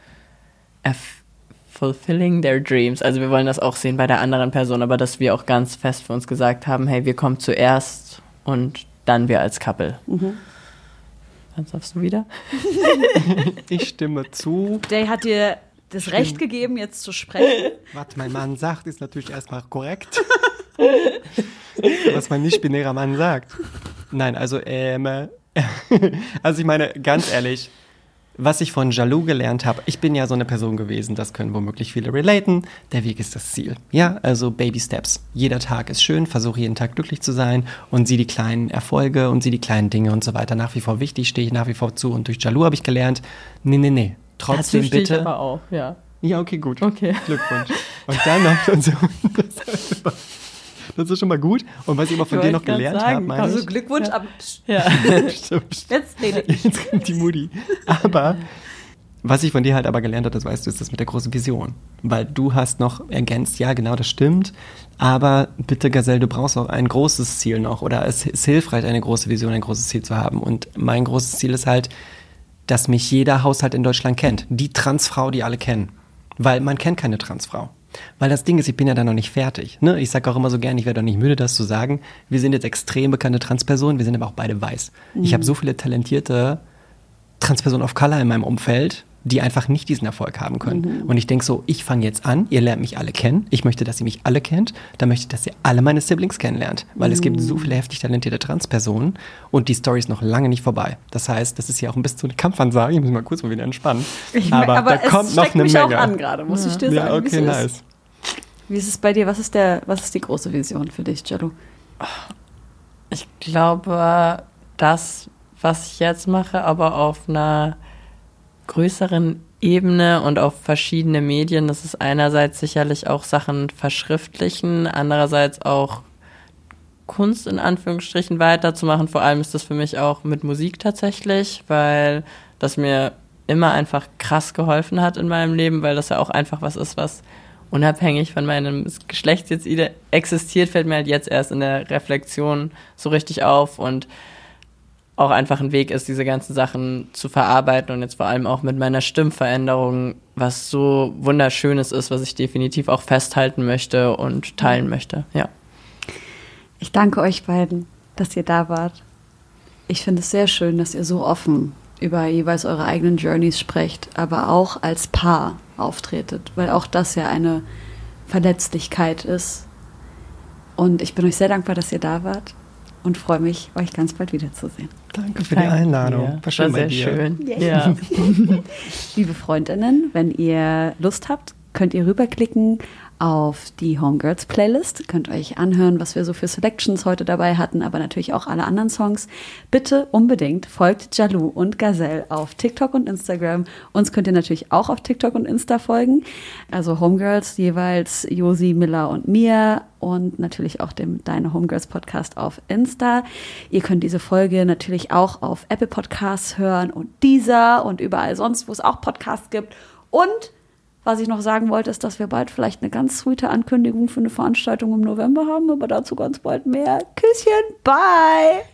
fulfilling their dreams. Also wir wollen das auch sehen bei der anderen Person, aber dass wir auch ganz fest für uns gesagt haben, hey, wir kommen zuerst und dann wir als Couple. Dann darfst du wieder? Ich stimme zu. Jay hat dir das Recht gegeben, jetzt zu sprechen. Was mein Mann sagt, ist natürlich erstmal korrekt. Was mein nicht-binärer Mann sagt. Nein, also ich meine, ganz ehrlich, Was ich von Jalou gelernt habe, ich bin ja so eine Person gewesen, das können womöglich viele relaten, der Weg ist das Ziel. Ja, also Baby Steps. Jeder Tag ist schön, versuche jeden Tag glücklich zu sein und sieh die kleinen Erfolge und sieh die kleinen Dinge und so weiter. Nach wie vor wichtig, stehe ich nach wie vor zu und durch Jalou habe ich gelernt, nee. Trotzdem dazu stehe bitte. Ich aber auch, ja. Ja, okay, gut. Okay. Glückwunsch. Und dann noch und so. Das ist schon mal gut. Und was ich immer von dir noch gelernt habe, meine ich. Also Glückwunsch, aber Ja. jetzt rede ich. Jetzt kommt die Mutti. Aber was ich von dir halt aber gelernt habe, das weißt du, ist das mit der großen Vision. Weil du hast noch ergänzt, ja genau, das stimmt, aber bitte Gazelle, du brauchst auch ein großes Ziel noch oder es ist hilfreich, eine große Vision, ein großes Ziel zu haben. Und mein großes Ziel ist halt, dass mich jeder Haushalt in Deutschland kennt. Die Transfrau, die alle kennen. Weil man kennt keine Transfrau. Weil das Ding ist, ich bin ja da noch nicht fertig. Ne? Ich sage auch immer so gern, ich werde auch nicht müde, das zu sagen. Wir sind jetzt extrem bekannte Transpersonen, wir sind aber auch beide weiß. Ich habe so viele talentierte Transpersonen of Color in meinem Umfeld, die einfach nicht diesen Erfolg haben können. Und ich denke so, ich fange jetzt an, ihr lernt mich alle kennen. Ich möchte, dass ihr mich alle kennt. Dann möchte ich, dass ihr alle meine Siblings kennenlernt. Weil es gibt so viele heftig talentierte Transpersonen und die Story ist noch lange nicht vorbei. Das heißt, das ist ja auch ein bisschen so eine Kampfansage. Ich muss mal kurz mal wieder entspannen. Aber da kommt noch eine mich Menge. Auch an gerade, muss ich dir sagen. Ja, okay, nice. Wie ist es bei dir? Was ist die große Vision für dich, Jalou? Ich glaube, das, was ich jetzt mache, aber auf einer größeren Ebene und auf verschiedene Medien, das ist einerseits sicherlich auch Sachen verschriftlichen, andererseits auch Kunst in Anführungsstrichen weiterzumachen. Vor allem ist das für mich auch mit Musik tatsächlich, weil das mir immer einfach krass geholfen hat in meinem Leben, weil das ja auch einfach was ist, was unabhängig von meinem Geschlecht jetzt existiert, fällt mir halt jetzt erst in der Reflexion so richtig auf und auch einfach ein Weg ist, diese ganzen Sachen zu verarbeiten und jetzt vor allem auch mit meiner Stimmveränderung, was so Wunderschönes ist, was ich definitiv auch festhalten möchte und teilen möchte, ja. Ich danke euch beiden, dass ihr da wart. Ich finde es sehr schön, dass ihr so offen über jeweils eure eigenen Journeys sprecht, aber auch als Paar auftretet, weil auch das ja eine Verletzlichkeit ist. Und ich bin euch sehr dankbar, dass ihr da wart und freue mich, euch ganz bald wiederzusehen. Danke für die Einladung. War schön bei dir. Schön. Ja. Liebe Freundinnen, wenn ihr Lust habt, könnt ihr rüberklicken auf die Homegirls Playlist. Könnt euch anhören, was wir so für Selections heute dabei hatten, aber natürlich auch alle anderen Songs. Bitte unbedingt folgt Jalou und Gazelle auf TikTok und Instagram. Uns könnt ihr natürlich auch auf TikTok und Insta folgen. Also Homegirls jeweils Josi, Miller und mir und natürlich auch dem Deine Homegirls Podcast auf Insta. Ihr könnt diese Folge natürlich auch auf Apple Podcasts hören und Deezer und überall sonst, wo es auch Podcasts gibt. Und was ich noch sagen wollte, ist, dass wir bald vielleicht eine ganz sweete Ankündigung für eine Veranstaltung im November haben, aber dazu ganz bald mehr. Küsschen, bye!